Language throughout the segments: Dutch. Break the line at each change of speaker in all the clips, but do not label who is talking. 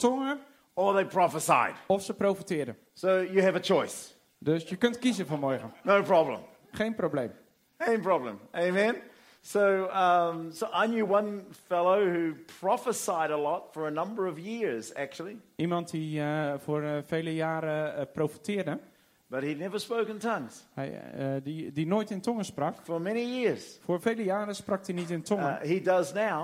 tongen
or they prophesied.
of ze profeteerden.
So you have a choice.
Dus je kunt kiezen vanmorgen.
No problem.
Geen probleem.
Ain't problem. Amen. So I knew one fellow who prophesied a lot for a number of years, actually.
Iemand die voor vele jaren profeteerde.
But he'd never spoken tongues.
Die nooit in tongen sprak.
For many years.
Voor vele jaren sprak hij niet in tongen.
He does now.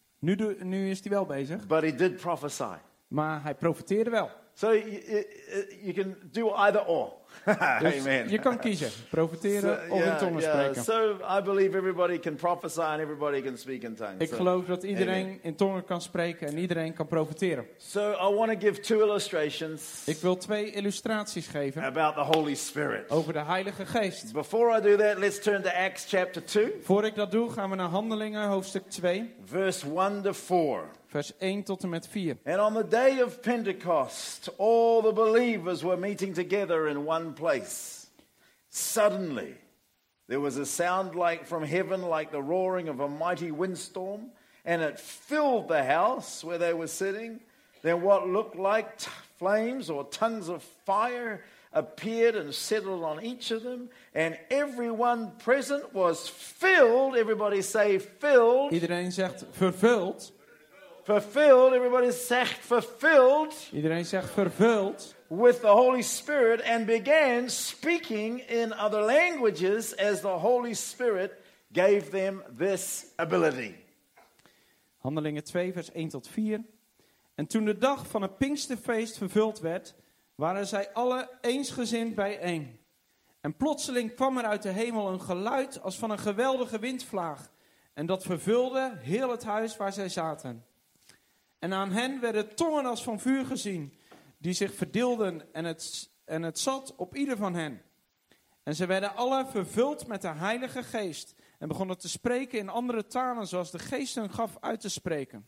Nu is hij wel bezig.
But he did prophesy.
Maar hij profeteerde wel.
So you can do either or.
Dus
Amen.
je kan kiezen. Profeteren of in tongen spreken.
So I believe everybody can prophesy and everybody can speak in tongues.
Ik geloof dat iedereen in tongen kan spreken en iedereen kan profeteren.
So I want to give 2 illustrations.
Ik wil 2 illustraties geven
About the Holy Spirit.
over de Heilige Geest.
Before I do that, let's turn to Acts chapter 2.
Voor ik dat doe, gaan we naar Handelingen, hoofdstuk 2.
Verse 1 to 4.
Vers 1 tot en met 4.
And on the day of Pentecost, all the believers were meeting together in one place. Suddenly, there was a sound like from heaven, like the roaring of a mighty windstorm, and it filled the house where they were sitting. Then what looked like flames or tongues of fire appeared and settled on each of them, and everyone present was filled. Everybody say filled.
Iedereen zegt vervuld.
Fulfilled, everybody zegt fulfilled.
Iedereen zegt vervuld.
With the Holy Spirit and began speaking in other languages as the Holy Spirit gave them this ability.
Handelingen 2 vers 1 tot 4. En toen de dag van het Pinksterfeest vervuld werd, waren zij alle eensgezind bijeen. En plotseling kwam er uit de hemel een geluid als van een geweldige windvlaag. En dat vervulde heel het huis waar zij zaten. En aan hen werden tongen als van vuur gezien, die zich verdeelden en het zat op ieder van hen. En ze werden alle vervuld met de Heilige Geest en begonnen te spreken in andere talen zoals de Geest hen gaf uit te spreken.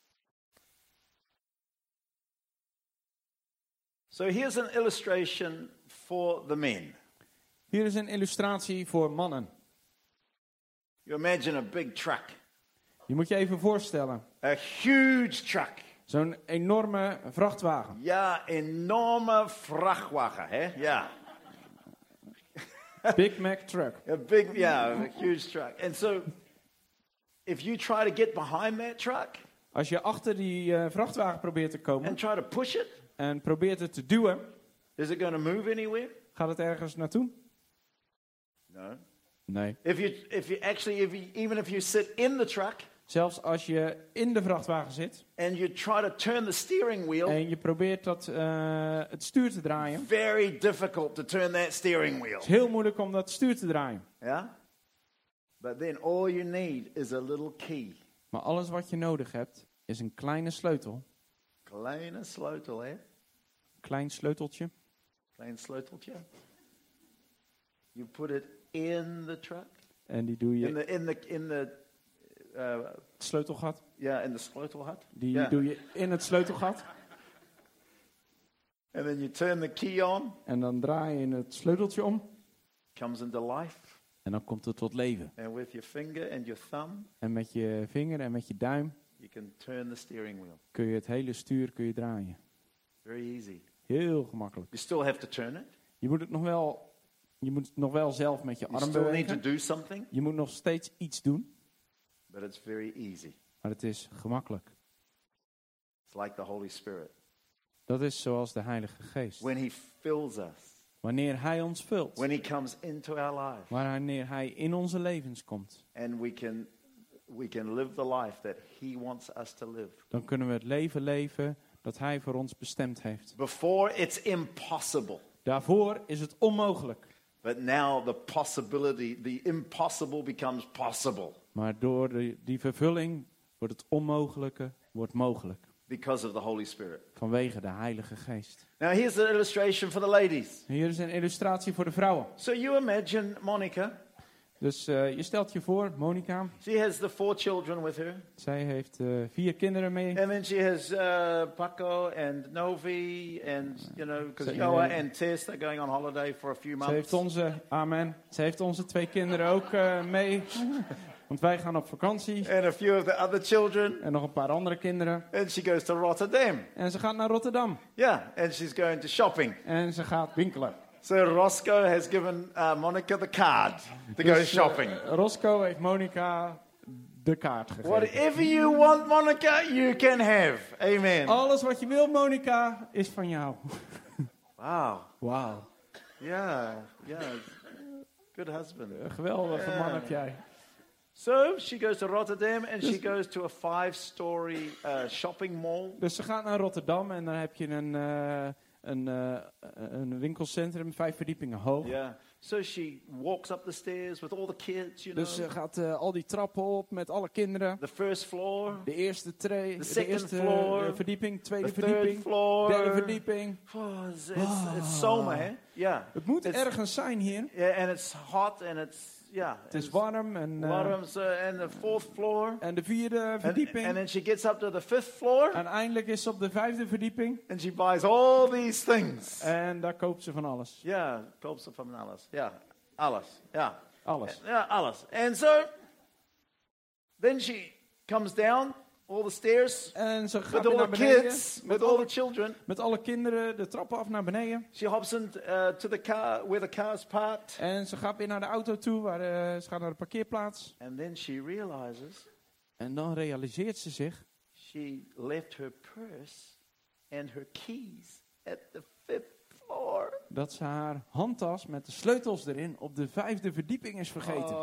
So here's an illustration for the men.
Hier is een illustratie voor mannen.
You imagine a big truck.
Je moet je even voorstellen.
A huge truck.
Zo'n enorme vrachtwagen.
Ja, enorme vrachtwagen, hè? Ja.
Big Mac truck.
A huge truck. And so, if you try to get behind that truck.
Als je achter die vrachtwagen probeert te komen.
And try to push it.
En probeert het te duwen.
Is it going to move anywhere?
Gaat het ergens naartoe?
No.
Nee.
Even if you sit in the truck.
Zelfs als je in de vrachtwagen zit.
And you try to turn the steering wheel.
En je probeert het stuur te draaien.
Very difficult to turn that steering wheel.
Het is heel moeilijk om dat stuur te draaien.
Yeah? But then all you need is a little key.
Maar alles wat je nodig hebt is een kleine sleutel.
Kleine sleutel, hè?
Klein sleuteltje.
Klein sleuteltje. You put it in the truck.
En die doe je
in the
sleutelgat.
Yeah, in the sleutelgat.
Die doe je in het sleutelgat.
And then you turn the key on.
En dan draai je het sleuteltje om.
Comes into life.
En dan komt het tot leven.
And with your finger and your thumb.
En met je vinger en met je duim.
You can turn the steering wheel.
Kun je het hele stuur draaien.
Very easy.
Heel gemakkelijk.
You still have to turn it.
Je moet het nog wel zelf met je arm bewegen.
You still need to do something.
Je moet nog steeds iets doen.
But it's very easy.
Maar het is gemakkelijk.
It's like the Holy Spirit.
Dat is zoals de Heilige Geest.
When He fills us.
Wanneer Hij ons vult.
When He comes into our life.
Wanneer Hij in onze levens komt.
And we can live the life that He wants us to live.
Dan kunnen we het leven leven dat Hij voor ons bestemd heeft.
Before it's impossible.
Daarvoor is het onmogelijk.
But now the impossible becomes possible.
Maar door die vervulling wordt het onmogelijke mogelijk.
Because of the Holy Spirit.
Vanwege de Heilige Geest.
Now here's the illustration for the ladies.
Hier is een illustratie voor de vrouwen.
So you imagine Monica.
Dus je stelt je voor, Monica.
She has the 4 children with her.
Zij heeft 4 kinderen mee.
And then she has Paco and Novi and because Joa and Tess are going on holiday for a few months.
Ze heeft onze 2 kinderen ook mee. Want wij gaan op vakantie.
and a few of the other children.
En nog een paar andere kinderen.
And she goes to Rotterdam.
En ze gaat naar Rotterdam.
Yeah, and she's going to shopping.
En ze gaat winkelen.
So Roscoe has given Monica the card to go shopping.
Roscoe heeft Monica de kaart gegeven.
Whatever you want, Monica, you can have. Amen.
Alles wat je wil, Monica, is van jou.
Wow.
Wauw.
Yeah. Good husband.
Een geweldige man heb jij.
So she goes to Rotterdam and she goes to a 5-story shopping mall.
Dus ze gaat naar Rotterdam en dan heb je een winkelcentrum, 5 verdiepingen hoog.
Yeah. So she walks up the stairs with all the kids, you know.
Dus ze gaat al die trappen op met alle kinderen.
The first floor,
De eerste
second
eerste
floor,
verdieping, tweede
the third
verdieping,
floor.
derde verdieping.
Oh, it's zomer, hè? Yeah.
Het moet
It's-
ergens zijn hier.
Yeah, and it's hot and it's
Het is warm en
warm. So, and the 4th floor.
en de vierde verdieping.
And then she gets up to the 5th floor
En eindelijk is ze op de 5e verdieping.
and she buys all these things.
En daar koopt ze van alles.
Yeah, koopt ze van alles. Yeah, alles. Yeah.
Alles.
Yeah, alles. And so then she comes down all the stairs
En ze gaat
with
weer
all
naar
the
beneden.
kids, with all the children.
Met alle kinderen de trappen af naar beneden.
She hops in to the car where the car's parked.
En ze gaat weer naar de auto toe. Ze gaat naar de parkeerplaats.
And then she realizes
En dan realiseert ze zich.
she left her purse and her keys at the 5th floor.
Dat ze haar handtas met de sleutels erin op de 5e verdieping is vergeten.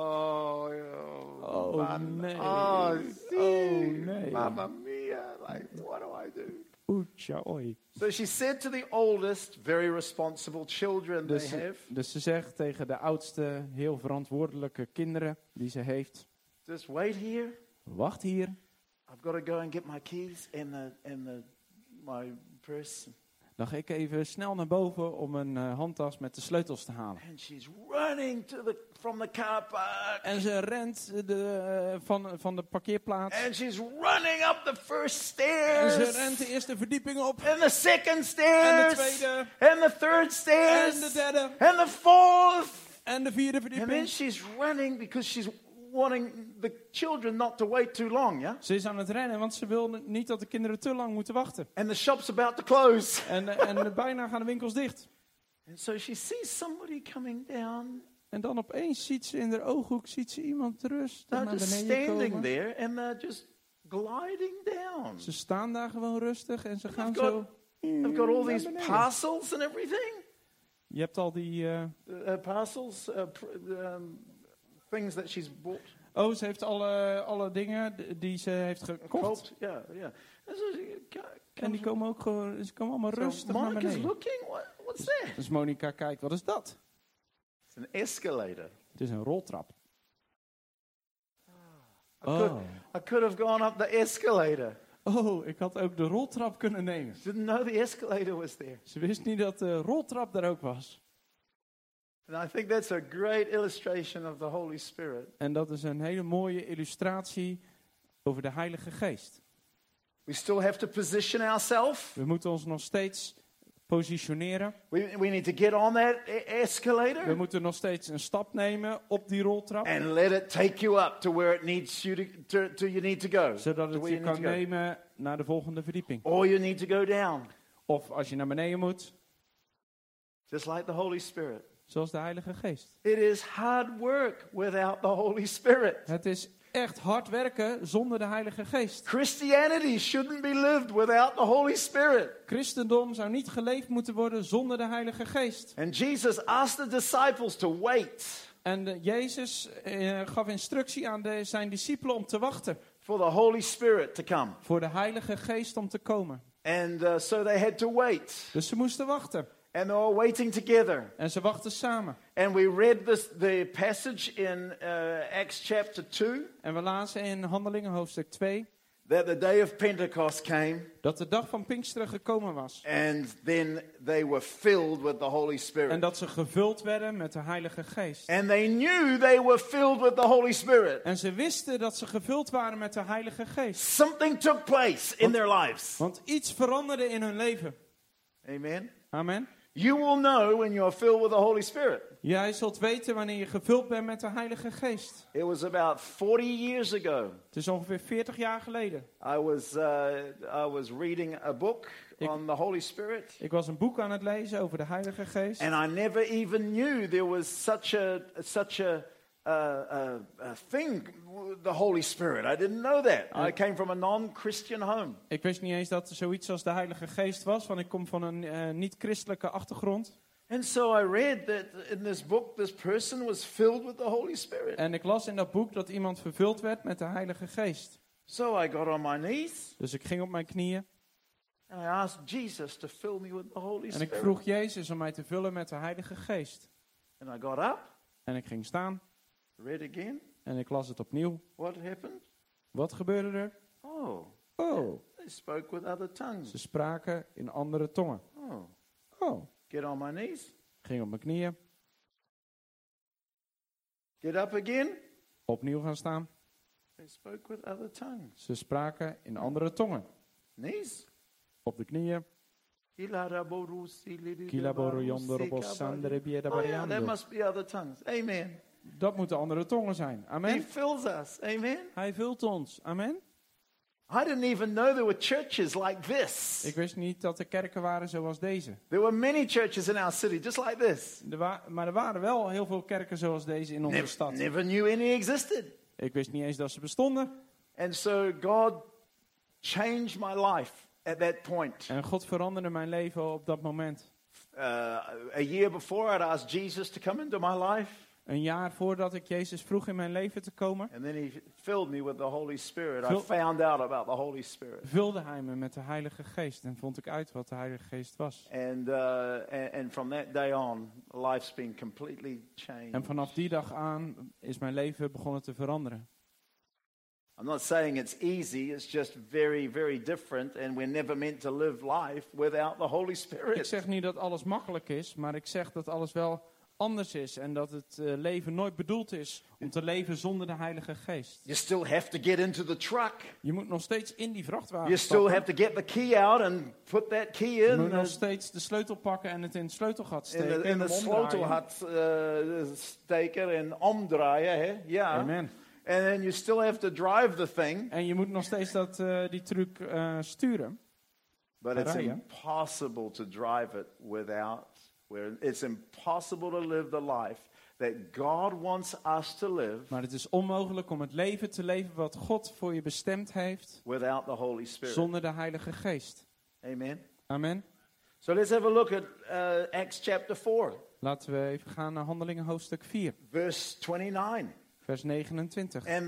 Oh, man.
nee.
Oh,
nee.
Mamma mia. Like, what do I do?
Oetja, oi.
So she said to the oldest, very responsible children they have,
Dus ze zegt tegen de oudste, heel verantwoordelijke kinderen die ze heeft.
just wait here.
Wacht hier.
I've got to go and get my keys and my purse.
Dan ga ik even snel naar boven om een handtas met de sleutels te halen.
And she's running from the car park.
En ze rent van de parkeerplaats.
And she's running up the first
En
stairs.
ze rent de eerste verdieping op.
And the second
En de
stairs.
tweede.
And the third stairs.
En de derde.
And the fourth.
En de vierde
And then
verdieping.
she's running because she's wanting the children not to wait too long, yeah?
Ze is aan het rennen, want ze wil niet dat de kinderen te lang moeten wachten.
And the shop's about to close.
En bijna gaan de winkels dicht.
And so she sees somebody coming down.
En dan opeens ziet ze in haar ooghoek iemand rustig
They're
naar
just
beneden
standing
komen.
there and they're just gliding down.
Ze staan daar gewoon rustig en ze gaan
They've
zo.
They've got all
naar
these
beneden.
parcels and everything.
Je hebt al die.
Parcels, things that she's bought.
Ze heeft alle dingen die ze heeft gekocht.
Yeah. And so
En die komen ook gewoon. Ze komen allemaal rustig naar
Monica's
beneden.
looking. What's that?
Dus Monica kijkt, wat is dat?
It's an escalator.
Het is een roltrap.
I could have gone up the escalator.
Ik had ook de roltrap kunnen nemen.
Didn't know the escalator was there.
Ze wist niet dat de roltrap daar ook was.
And I think that's a great illustration of the Holy Spirit.
En dat is een hele mooie illustratie over de Heilige Geest.
We still have to position ourselves.
We moeten ons nog steeds positioneren.
We need to get on that escalator.
We moeten nog steeds een stap nemen op die roltrap.
And let it take you up to where it needs you to you need to go.
Zodat
To
het
where
je
you need
kan
to go.
nemen naar de volgende verdieping.
Or you need to go down.
Of als je naar beneden moet,
Just like the Holy Spirit.
zoals de Heilige Geest.
It is hard work without the Holy Spirit.
Het is echt hard werken zonder de Heilige Geest.
Christianity shouldn't be lived without the Holy Spirit.
Christendom zou niet geleefd moeten worden zonder de Heilige Geest.
And Jesus asked the disciples to wait
En Jezus gaf instructie aan zijn discipelen om te wachten.
for the Holy Spirit to come.
Voor de Heilige Geest om te komen.
And so they had to wait.
Dus ze moesten wachten.
And they were waiting together.
En ze wachten samen.
And we read the passage in Acts chapter 2.
En we lazen in Handelingen hoofdstuk 2.
That the day of Pentecost came.
Dat de dag van Pinksteren gekomen was.
And then they were filled with the Holy
En
Spirit.
dat ze gevuld werden met de Heilige Geest.
And they knew they were filled with the Holy Spirit.
En ze wisten dat ze gevuld waren met de Heilige Geest.
Something took place in their lives.
Want iets veranderde in hun leven.
Amen.
Amen.
You will know when you are filled with the Holy Spirit.
Jij zult weten wanneer je gevuld bent met de Heilige Geest.
It was about 40 years ago.
Het is ongeveer 40 jaar geleden.
I was reading a book on the Holy Spirit.
Ik was een boek aan het lezen over de Heilige Geest.
And I never even knew there was such a thing, the Holy Spirit. I didn't know that. I came from a non-Christian home.
Ik wist niet eens dat er zoiets als de Heilige Geest was, want ik kom van een niet-christelijke achtergrond.
And so I read that in this book, this person was filled with the Holy Spirit.
En ik las in dat boek dat iemand vervuld werd met de Heilige Geest.
So I got on my knees
Dus ik ging op mijn knieën
and I asked Jesus to fill me with the Holy
en ik
Spirit.
vroeg Jezus om mij te vullen met de Heilige Geest.
And I got up,
En ik ging staan
read again.
en ik las het opnieuw.
What happened?
Wat gebeurde er?
Oh,
Oh,
they spoke with other tongues.
ze spraken in andere tongen.
Oh,
Oh,
get on my knees.
ik ging op mijn knieën,
Get up again.
opnieuw gaan staan.
They spoke with other tongues.
Ze spraken in andere tongen.
Knees.
Op de knieën. Oh ja,
that must be other tongues. Amen.
Dat moeten andere tongen zijn.
He
Amen.
fills us. Amen.
Hij vult ons. Amen.
I didn't even know there were churches like this.
Ik wist niet dat er kerken waren zoals deze.
There were many churches in our city just like this.
Maar er waren wel heel veel kerken zoals deze in onze stad.
Never knew any existed.
Ik wist niet eens dat ze bestonden.
And so God changed my life at that point.
En God veranderde mijn leven op dat moment.
A year before, I'd asked Jesus to come into my life.
Een jaar voordat ik Jezus vroeg in mijn leven te komen,
And then he filled me with the Holy Spirit. I
Vul-
found out about the Holy Spirit.
vulde hij me met de Heilige Geest en vond ik uit wat de Heilige Geest was.
And from that day on, life's been completely changed.
En vanaf die dag aan is mijn leven begonnen te veranderen.
I'm not saying it's easy, it's just very, very different, and we're never meant to live life without the Holy
Ik
Spirit.
zeg niet dat alles makkelijk is, maar ik zeg dat alles wel anders is en dat het leven nooit bedoeld is om te leven zonder de Heilige Geest.
You still have to get into the truck.
Je moet nog steeds in die vrachtwagen
You still
stappen.
have to get the key out and put that key
Je
in
moet nog steeds de sleutel pakken en het in het sleutelgat steken.
in
en
the
hem omdraaien.
sleutelgat steken en omdraaien, hè? Ja.
Amen.
And then you still have to drive the thing.
En je moet nog steeds die truc sturen.
But it's
Rijden.
impossible to drive it without. It's impossible to live the life that God wants us to live
Maar het is onmogelijk om het leven te leven wat God voor je bestemd heeft
without the Holy Spirit.
zonder de Heilige Geest.
Amen.
Amen.
So let's have a look at Acts chapter 4,
Laten we even gaan naar Handelingen hoofdstuk 4,
verse 29.
vers 29.
And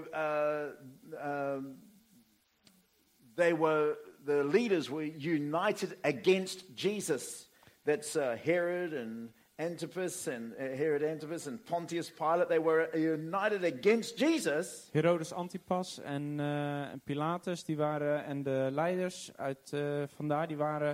the leaders were united against Jesus. That's Herod Antipas and Pontius Pilate. They were united against Jesus.
Herodes Antipas en Pilatus, die waren, en de leiders uit vandaar, die waren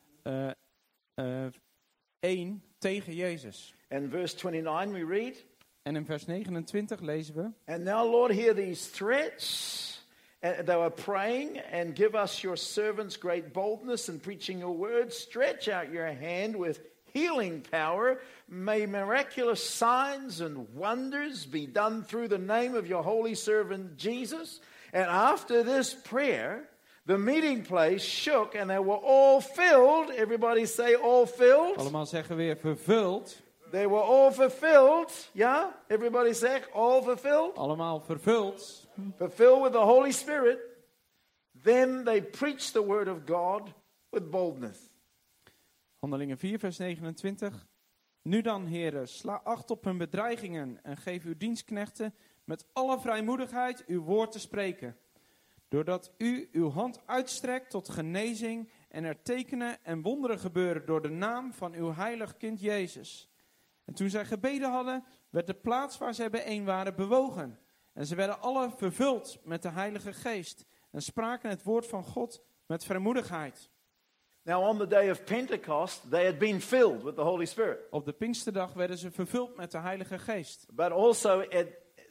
één tegen Jezus.
And verse 29 we read.
En in vers 29 lezen we:
And now, Lord, hear these threats. And they were praying, and give us your servants great boldness in preaching your word. Stretch out your hand with healing power. May miraculous signs and wonders be done through the name of your holy servant Jesus. And after this prayer, the meeting place shook, and they were all filled. Everybody say all filled.
allemaal zeggen weer vervuld.
They were all fulfilled. Yeah? Everybody say all fulfilled.
Allemaal vervuld.
Fulfilled with the Holy Spirit. Then they preached the word of God with boldness.
Handelingen 4, vers 29. Nu dan, heren, sla acht op hun bedreigingen en geef uw dienstknechten met alle vrijmoedigheid uw woord te spreken. Doordat u uw hand uitstrekt tot genezing en er tekenen en wonderen gebeuren door de naam van uw heilig kind Jezus. En toen zij gebeden hadden, werd de plaats waar zij bijeen waren bewogen. En ze werden alle vervuld met de Heilige Geest en spraken het woord van God met vrijmoedigheid.
Now on the day of Pentecost, they had been filled with the Holy Spirit.
Op de Pinksterdag werden ze vervuld met de Heilige Geest.
But also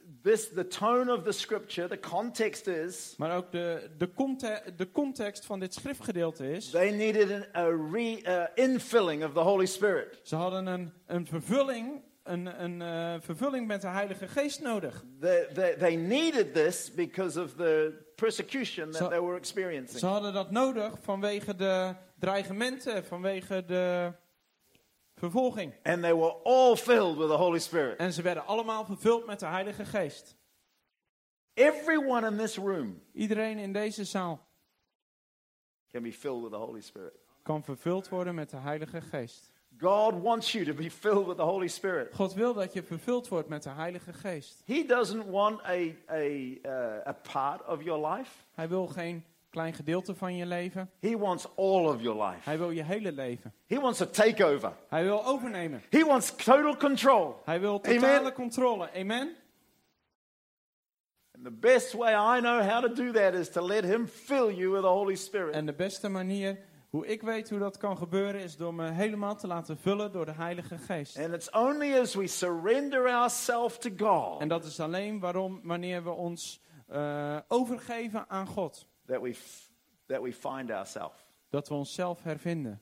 the tone of the scripture, the context is,
Maar ook de context van dit schriftgedeelte is,
they needed a infilling of the Holy Spirit.
ze hadden een vervulling, een vervulling met de Heilige Geest nodig.
They needed this because of the persecution that they were experiencing.
Ze hadden dat nodig vanwege de dreigementen, vanwege de vervolging.
And they were all filled with the Holy Spirit.
En ze werden allemaal vervuld met de Heilige Geest.
Everyone in this room
Iedereen in deze zaal
can be filled with the Holy Spirit.
kan vervuld worden met de Heilige Geest.
God wants you to be filled with the Holy Spirit.
God wil dat je vervuld wordt met de Heilige Geest.
He doesn't want a part of your life.
Hij wil geen klein gedeelte van je leven.
He wants all of your life.
Hij wil je hele leven.
He wants a takeover.
Hij wil overnemen.
He wants total control.
Hij wil totale controle. Amen.
And the best way I know how to do that is to let Him fill you with the Holy Spirit.
En de beste manier hoe ik weet hoe dat kan gebeuren is door me helemaal te laten vullen door de Heilige Geest.
And it's only as we surrender ourselves to God
En dat is alleen wanneer we ons overgeven aan God.
that we find ourselves.
Dat we onszelf hervinden.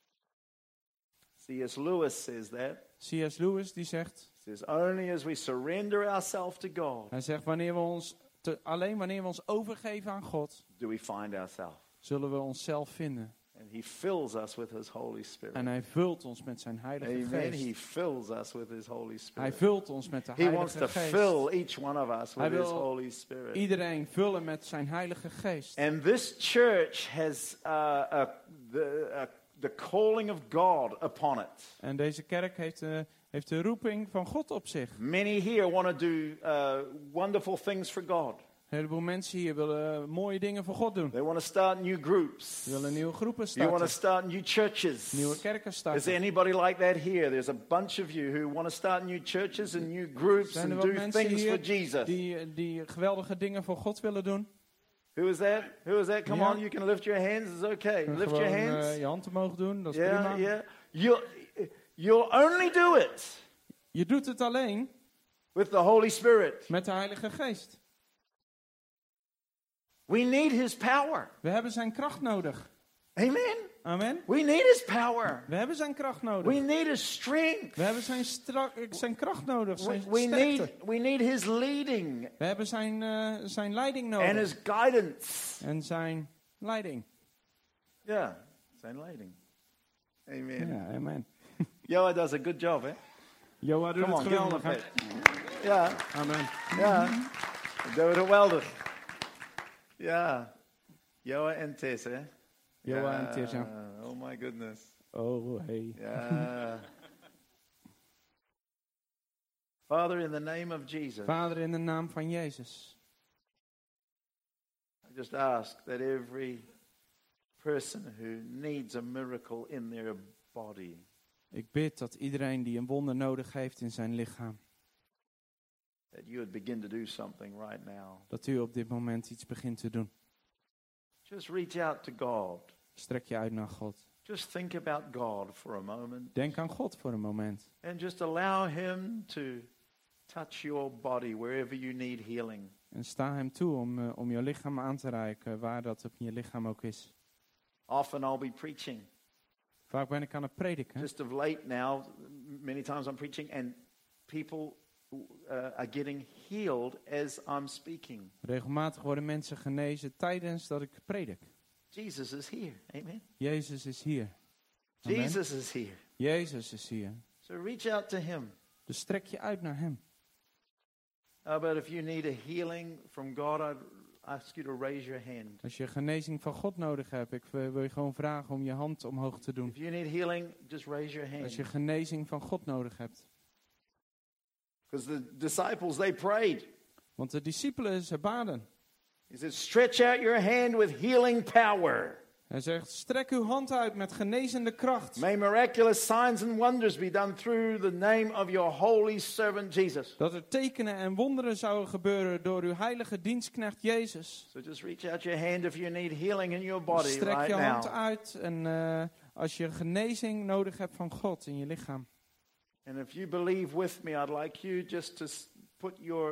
C.S. Lewis says that.
C.S. Lewis die zegt,
He says only as we surrender ourselves to God
hij zegt alleen wanneer we ons overgeven aan God,
do we find ourselves.
zullen we onszelf vinden.
And He fills us with His Holy Spirit.
En hij vult ons met zijn Heilige
Amen.
Geest.
He fills us with His Holy
Hij
Spirit.
vult ons met de
He wants
Heilige
to
Geest.
fill each one of us
Hij
with His
wil
Holy Spirit.
iedereen vullen met zijn Heilige Geest.
And this church has the calling of God upon it.
En deze kerk heeft de roeping van God op zich.
Many here want to do wonderful things for God.
Een heleboel mensen hier willen mooie dingen voor God doen.
They want to start new groups.
Ze willen nieuwe groepen
You want to
starten.
start new churches.
Nieuwe kerken
Is there
starten.
anybody like that here? There's a bunch of you who want to start new churches and new groups
Zijn er
and
wat
do
mensen
things for
hier
Jesus.
die geweldige dingen voor God willen doen?
Who is that? Who is that? Come
Ja.
on, you can lift your hands. It's okay.
En
Lift your
gewoon
hands.
je hand omhoog doen, dat is
Yeah,
prima.
yeah. You'll only do it
Je doet het alleen
with the Holy Spirit.
met de Heilige Geest.
We need His power.
We hebben zijn kracht nodig.
Amen.
Amen.
We need His power.
We hebben zijn kracht
We
nodig.
need His strength.
We hebben zijn kracht nodig, zijn
We
sterkte.
need His leading
We hebben zijn leiding
and
nodig.
His guidance.
En zijn leiding.
Yeah, zijn leiding. Amen.
Ja, amen.
Joa does a good job, eh?
Joa doet
Come
het
on, give him a
geweldig. hè?
pat. Ja,
Amen.
ja. Doe het geweldig. Ja. Joa en Tess, hè?
Joa en Tess, ja.
Oh my goodness.
Oh, hey.
Ja. Father, in the name of Jesus,
Vader, in de naam van Jezus.
I just ask that every person who needs a miracle in their body,
Ik bid dat iedereen die een wonder nodig heeft in zijn lichaam,
that you would begin to do something right now.
dat u op dit moment iets begint te doen.
Just reach out to God.
Strek je uit naar God.
Just think about God for a moment.
Denk aan God voor een moment.
And just allow Him to touch your body wherever you need healing.
En sta hem toe om je lichaam aan te reiken, waar dat op je lichaam ook is.
Often I'll be preaching.
Vaak ben ik aan het prediken.
Just of late now, many times I'm preaching and people are getting healed as I'm speaking.
Regelmatig worden mensen genezen tijdens dat ik predik.
Jesus is here. Amen.
Jezus is hier. Amen.
Jesus is here.
Jezus is hier.
So reach out to Him.
Dus strek je uit naar hem.
But if you need a healing from God, I'd ask you to raise your hand.
Als je genezing van God nodig hebt, ik wil je gewoon vragen om je hand omhoog te doen.
If you need healing, just raise your hand.
Als je genezing van God nodig hebt.
Because the disciples, they prayed.
Want de discipelen, ze baden.
He said, stretch out your hand with healing power.
Hij zegt, strek uw hand uit met genezende kracht.
May miraculous signs and wonders be done through the name of your holy servant Jesus.
Dat er tekenen en wonderen zouden gebeuren door uw heilige dienstknecht Jezus.
So just reach out your hand if you need healing in your body
Strek
right
je hand
now.
uit en als je genezing nodig hebt van God in je lichaam.
And if you believe with me, I'd like you just to put your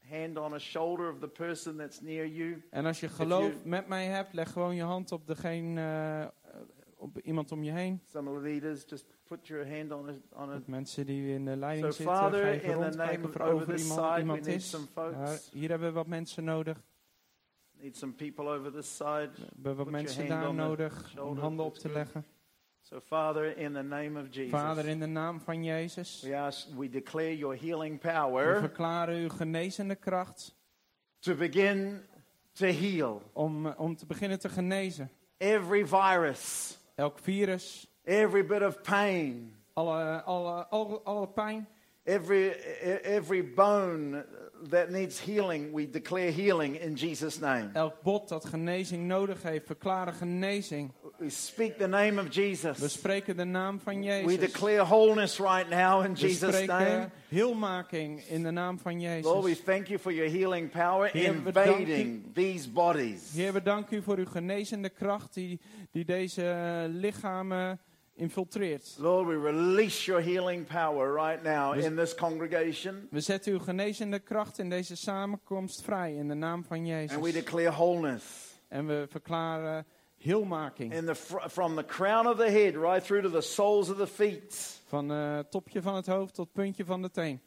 hand on a shoulder of the person that's near you.
En als je geloof met mij hebt, leg gewoon je hand op degene, op iemand om je heen.
Some of the leaders, just put your hand on a
Mensen die in de leiding
So,
zitten,
Father,
ga
in
even
the
rondkijken
name
of er
of over
over
this side, we
iemand
need
is.
some folks.
Ja, hier hebben we wat mensen nodig.
Need some people over this side.
We hebben wat
Put your
mensen
hand
daar
on the
nodig om
shoulder.
handen op
That's
te
good.
leggen.
So, Father, in the name of Jesus,
Vader, in de naam van Jezus,
we declare your healing
we
power
verklaren uw genezende kracht
to begin to heal
om te beginnen te genezen.
every virus,
Elk virus,
every bit of pain,
alle pijn,
every bone that needs healing. We declare healing in Jesus' name.
elk bot dat genezing nodig heeft, verklaren genezing.
We speak the name of
We
Jesus.
spreken de naam van
We
Jezus.
declare wholeness right now in
We
Jesus' name.
spreken heelmaking in de naam van
Lord, we
Jezus.
thank you for your healing power
Heer, we danken
invading these bodies.
Heer, we danken u voor uw genezende kracht die deze lichamen infiltreert.
Lord, we release your healing power right now in this congregation.
We zetten uw genezende kracht in deze samenkomst vrij in de naam van
And we
Jezus.
declare wholeness.
En we verklaren heelmaking.
From the crown of the head right through to the soles of the feet.
Van topje van het hoofd tot puntje van de teen.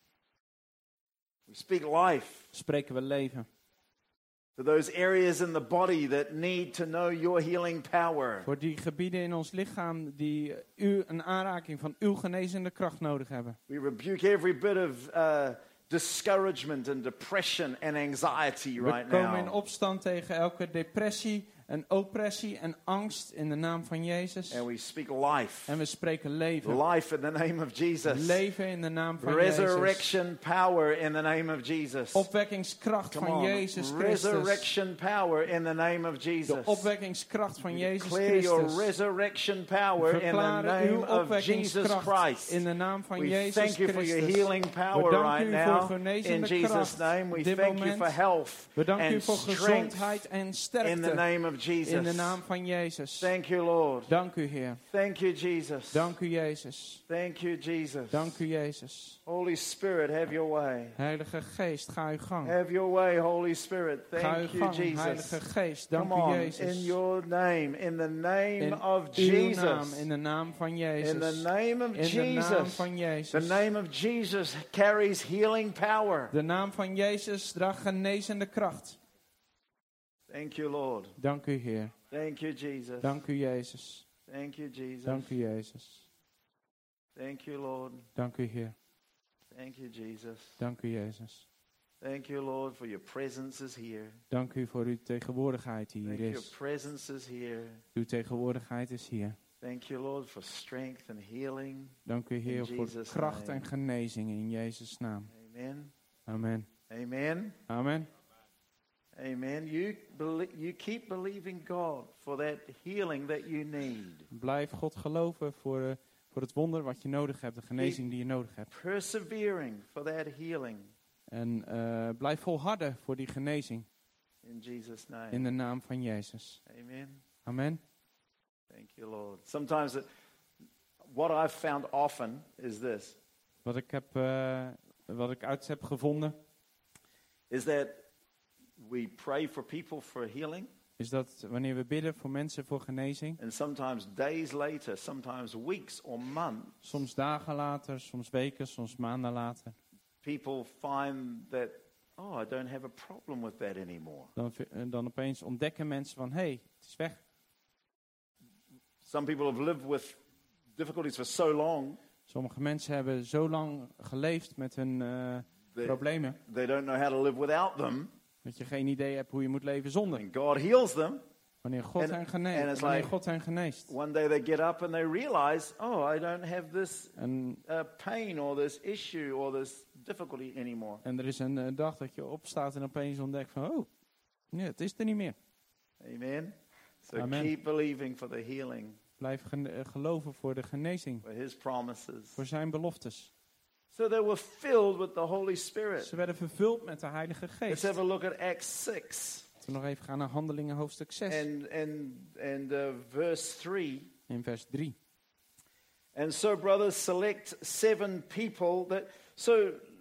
We speak life
Spreken we leven.
to those areas in the body that need to know your healing power.
Voor die gebieden in ons lichaam die een aanraking van uw genezende kracht nodig hebben.
We rebuke every bit of discouragement and depression and anxiety
We
right
komen in
now.
opstand tegen elke depressie en oppressie en angst in de naam van Jezus.
And we speak life.
En we spreken leven.
Life in the name of Jesus.
Leven in de naam van Jezus.
Resurrection power in the name of Jesus.
Opwekkingskracht
Come
van
on.
Jezus Christus.
Resurrection power in the name of
De
Jesus.
opwekkingskracht van Jezus
Declare your
Christus.
resurrection power in the
Verklaren uw
name of Jesus
opwekkingskracht
Christ.
in de naam van
We
Jezus
thank you for your
Christus.
healing
We
power
danken
right
u
now
voor
in
genezende
Jesus'
kracht
name. We
op dit
thank you
moment.
for health
We danken u
and
voor
strength
gezondheid en
in the
sterkte
name of
in de
Jesus.
naam van Jezus.
Thank you, Lord.
Dank u, Heer.
Thank you, Jesus.
Dank u, Jezus.
Thank you, Jesus.
Dank u, Jezus.
Holy Spirit, have your way.
Heilige Geest, ga uw gang.
Have your way, Holy Spirit.
Ga uw
Thank you,
gang, Heilige
Jesus.
Geest. Dank
Come
u,
on,
Jezus.
in your name, in the name
In
of
uw naam,
Jesus.
in de naam van
In
Jezus.
the name of
In de naam
Jesus.
van
The
Jezus.
name of Jesus carries healing power.
De naam van Jezus draagt genezende kracht.
Thank you, Lord.
Dank u, Heer.
Thank you, Jesus.
Dank u, Jezus.
Thank you, Jesus.
Dank u, Jezus.
Thank you, Lord.
Dank u, Heer.
Thank you, Jesus.
Dank u, Jezus.
Thank you, Lord, for your presence is here.
Dank u voor uw tegenwoordigheid die
Thank
hier
your
is.
presence is here.
Uw tegenwoordigheid is hier.
Thank you, Lord, for strength and healing.
Dank u, Heer, voor
Jesus'
kracht
name.
en genezing in Jezus' naam.
Amen.
Amen.
Amen.
Amen.
Amen. You keep believing God for that healing that you need.
Blijf God geloven voor het wonder wat je nodig hebt, de genezing die je nodig hebt.
Persevering for that healing.
En blijf volharden voor die genezing
In Jesus' name.
in de naam van Jezus.
Amen.
Amen.
Thank you, Lord. Sometimes what I've found often is this.
Wat ik uit heb gevonden,
Is that we pray for people for healing.
is dat wanneer we bidden voor mensen voor genezing,
And sometimes days later, sometimes weeks or months,
soms dagen later, soms weken, soms maanden later,
people find that, oh, I don't have a problem with that anymore.
dan opeens ontdekken mensen van, hé, het is weg.
Some people have lived with difficulties for so long,
Sommige mensen hebben zo lang geleefd met hun problemen,
they don't know how to live without them.
dat je geen idee hebt hoe je moet leven zonder.
And God heals them.
Wanneer God
And-
hen
and
geneest.
it's
Wanneer
like-
God hen geneest.
One day they get up and they realize, oh, I don't have this
En
pain or this issue or this difficulty anymore.
er is een dag dat je opstaat en opeens ontdekt van, oh, nee, het is er niet meer.
Amen. So
Amen.
keep believing for the healing,
Blijf geloven voor de genezing,
for His promises.
voor zijn beloftes.
So they were filled with the Holy Spirit.
Ze werden vervuld met de Heilige
Let's
Geest.
have a look at Acts 6
Laten we nog even gaan naar Handelingen hoofdstuk 6
and verse 3.
in vers 3.
And so, brothers, select 7 people that. So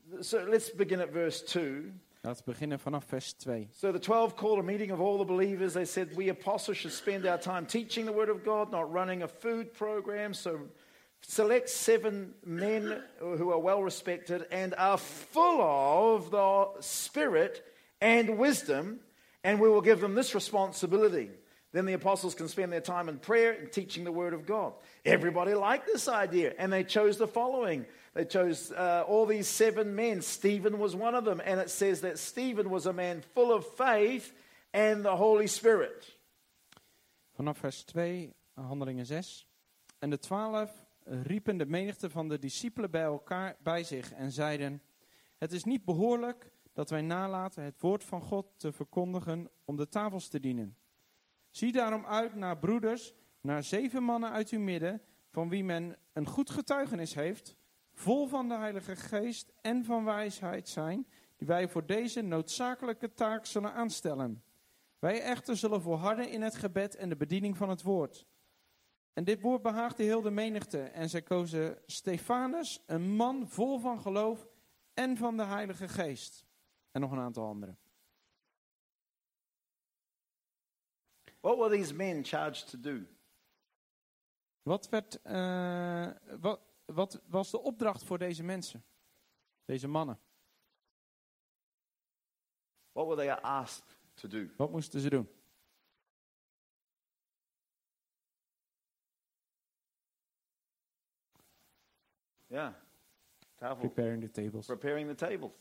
So let's begin at verse 2.
Laten we beginnen vanaf vers 2.
So the 12 called a meeting of all the believers. They said, we apostles should spend our time teaching the word of God, not running a food program. So select 7 men who are well respected and are full of the Spirit and wisdom, and we will give them this responsibility. Then the apostles can spend their time in prayer and teaching the word of God. Everybody liked this idea, and they chose the following. They chose all these 7 men. Stephen was one of them, and it says that Stephen was a man full of faith and the Holy Spirit.
Vanaf vers 2, Handelingen 6. En de 12 riepen de menigte van de discipelen bij zich en zeiden: Het is niet behoorlijk dat wij nalaten het woord van God te verkondigen om de tafels te dienen. Zie daarom uit naar broeders, naar 7 mannen uit uw midden, van wie men een goed getuigenis heeft, vol van de Heilige Geest en van wijsheid zijn, die wij voor deze noodzakelijke taak zullen aanstellen. Wij echter zullen volharden in het gebed en de bediening van het woord. En dit woord behaagde heel de menigte, en zij kozen Stefanus, een man vol van geloof en van de Heilige Geest. En nog een aantal anderen.
What were these men charged to do?
Wat was de opdracht voor deze mensen? Deze mannen?
What were they asked to do?
Wat moesten ze doen?
Yeah. Tafel.
Preparing the tables.
Preparing the tables.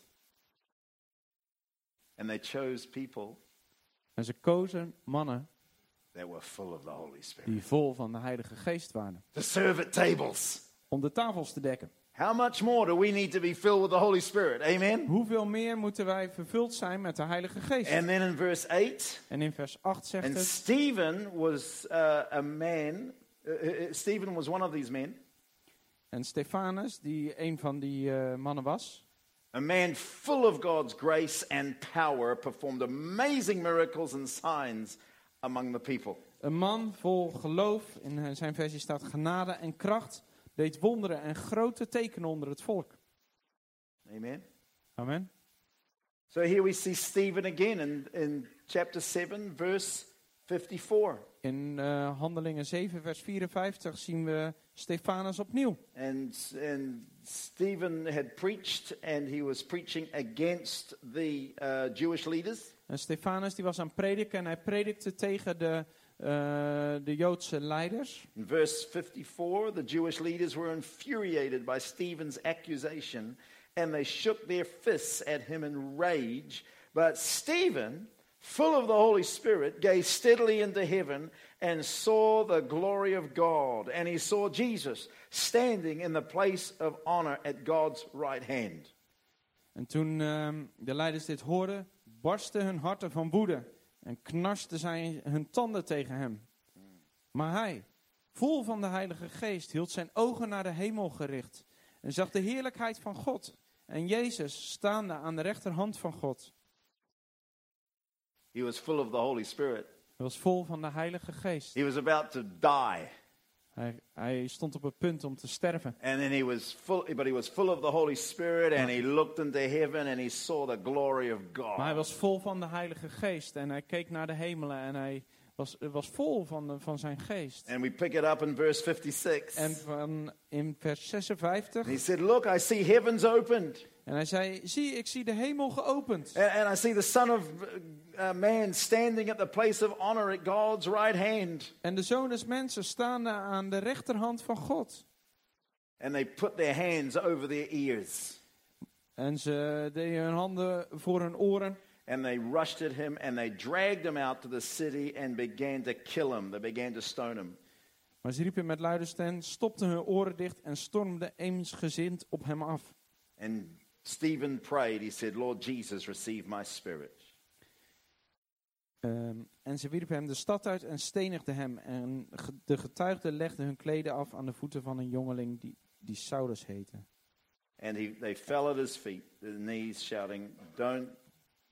And they chose people
En ze kozen mannen
that were full of the Holy Spirit.
die vol van de Heilige Geest waren.
To serve at tables.
Om de tafels te dekken.
How much more do we need to be filled with the Holy Spirit? Amen?
Hoeveel meer moeten wij vervuld zijn met de Heilige Geest?
And then in verse 8.
En in vers 8 zegt
And
het.
Stephen was a man. Stephen was one of these men.
En Stefanus, die een van die mannen was.
A man full of God's grace and power performed amazing miracles and signs among the people.
Een man vol geloof, in zijn versie staat genade en kracht, deed wonderen en grote tekenen onder het volk.
Amen.
Amen.
So here we see Stephen again in chapter 7, verse 54.
In Handelingen 7, vers 54 zien we Stefanus opnieuw.
And Stephen had preached, and he was preaching against the Jewish leaders.
En Stefanus die was aan het prediken en hij predikte tegen de Joodse leiders.
In verse 54, the Jewish leaders were infuriated by Stephen's accusation, and they shook their fists at him in rage. But Stephen, full of the Holy Spirit, gazed steadily into heaven and saw the glory of God. And he saw Jesus standing in the place of honor at God's right hand.
En toen de leiders dit hoorden, barstten hun harten van woede en knarsten zij hun tanden tegen hem. Maar hij, vol van de Heilige Geest, hield zijn ogen naar de hemel gericht en zag de heerlijkheid van God en Jezus staande aan de rechterhand van God.
He was full of the Holy Spirit.
Hij was vol van de Heilige Geest.
He was about to die.
Hij stond op het punt om te sterven.
And then he was full of the Holy Spirit, and he looked into heaven and he saw the glory of God.
Maar hij was vol van de Heilige Geest en hij keek naar de hemelen en hij was vol van zijn geest.
And we pick it up in verse 56.
En in vers 56.
He said, "Look, I see heavens opened."
En hij zei, ik zie de hemel geopend.
And I see the Son of Man standing at the place of honor at God's right hand.
En de Zoon des Mensen staande aan de rechterhand van God.
And they put their hands over their ears.
En ze deden hun handen voor hun oren.
And they rushed at him and they dragged him out to the city and began to kill him. They began to stone him.
Maar ze riepen met luide stem, stopten hun oren dicht en stormden eensgezind op hem af.
And Stephen prayed. He said, "Lord Jesus, receive my spirit."
En ze wierpen hem de stad uit en stenigden hem. En de getuigden legden hun kleden af aan de voeten van een jongeling die Saulus heette.
And they fell at his feet, their knees, shouting,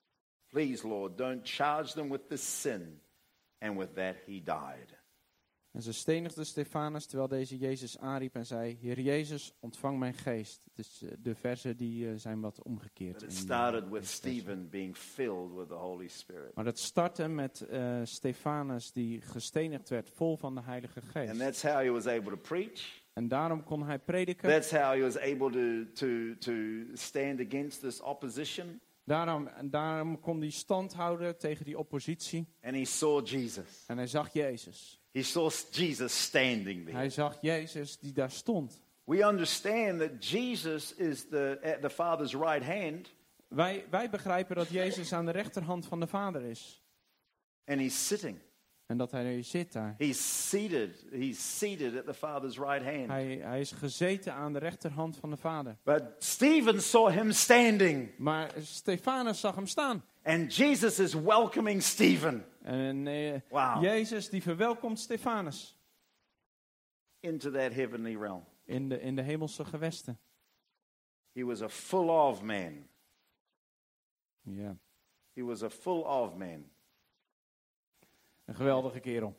"Please, Lord, don't charge them with this sin." And with that he died.
En ze stenigden Stefanus terwijl deze Jezus aanriep en zei: Heer Jezus, ontvang mijn geest. Dus de versen die zijn wat omgekeerd.
But it started with Stephen being filled with the Holy Spirit.
Maar dat startte met Stefanus die gestenigd werd, vol van de Heilige
And
Geest.
that's how he was able to preach.
En daarom kon hij prediken.
That's how he was able to stand against this opposition.
Daarom kon hij stand houden tegen die oppositie.
And he saw Jesus.
En hij zag Jezus.
He saw Jesus standing there.
Hij zag Jezus die daar stond.
We understand that Jesus is at the Father's right hand.
Wij begrijpen dat Jezus aan de rechterhand van de Vader is.
And he's sitting.
En dat hij zit daar.
He's seated at the Father's right hand.
Hij is gezeten aan de rechterhand van de Vader.
But Stephen saw him standing.
Maar Stefanus zag hem staan.
And Jesus is welcoming Stephen.
En
Wow.
Jezus die verwelkomt Stefanus.
Into that heavenly realm.
In de hemelse gewesten.
He was a full of man.
Ja,
He was a full of man.
een geweldige kerel.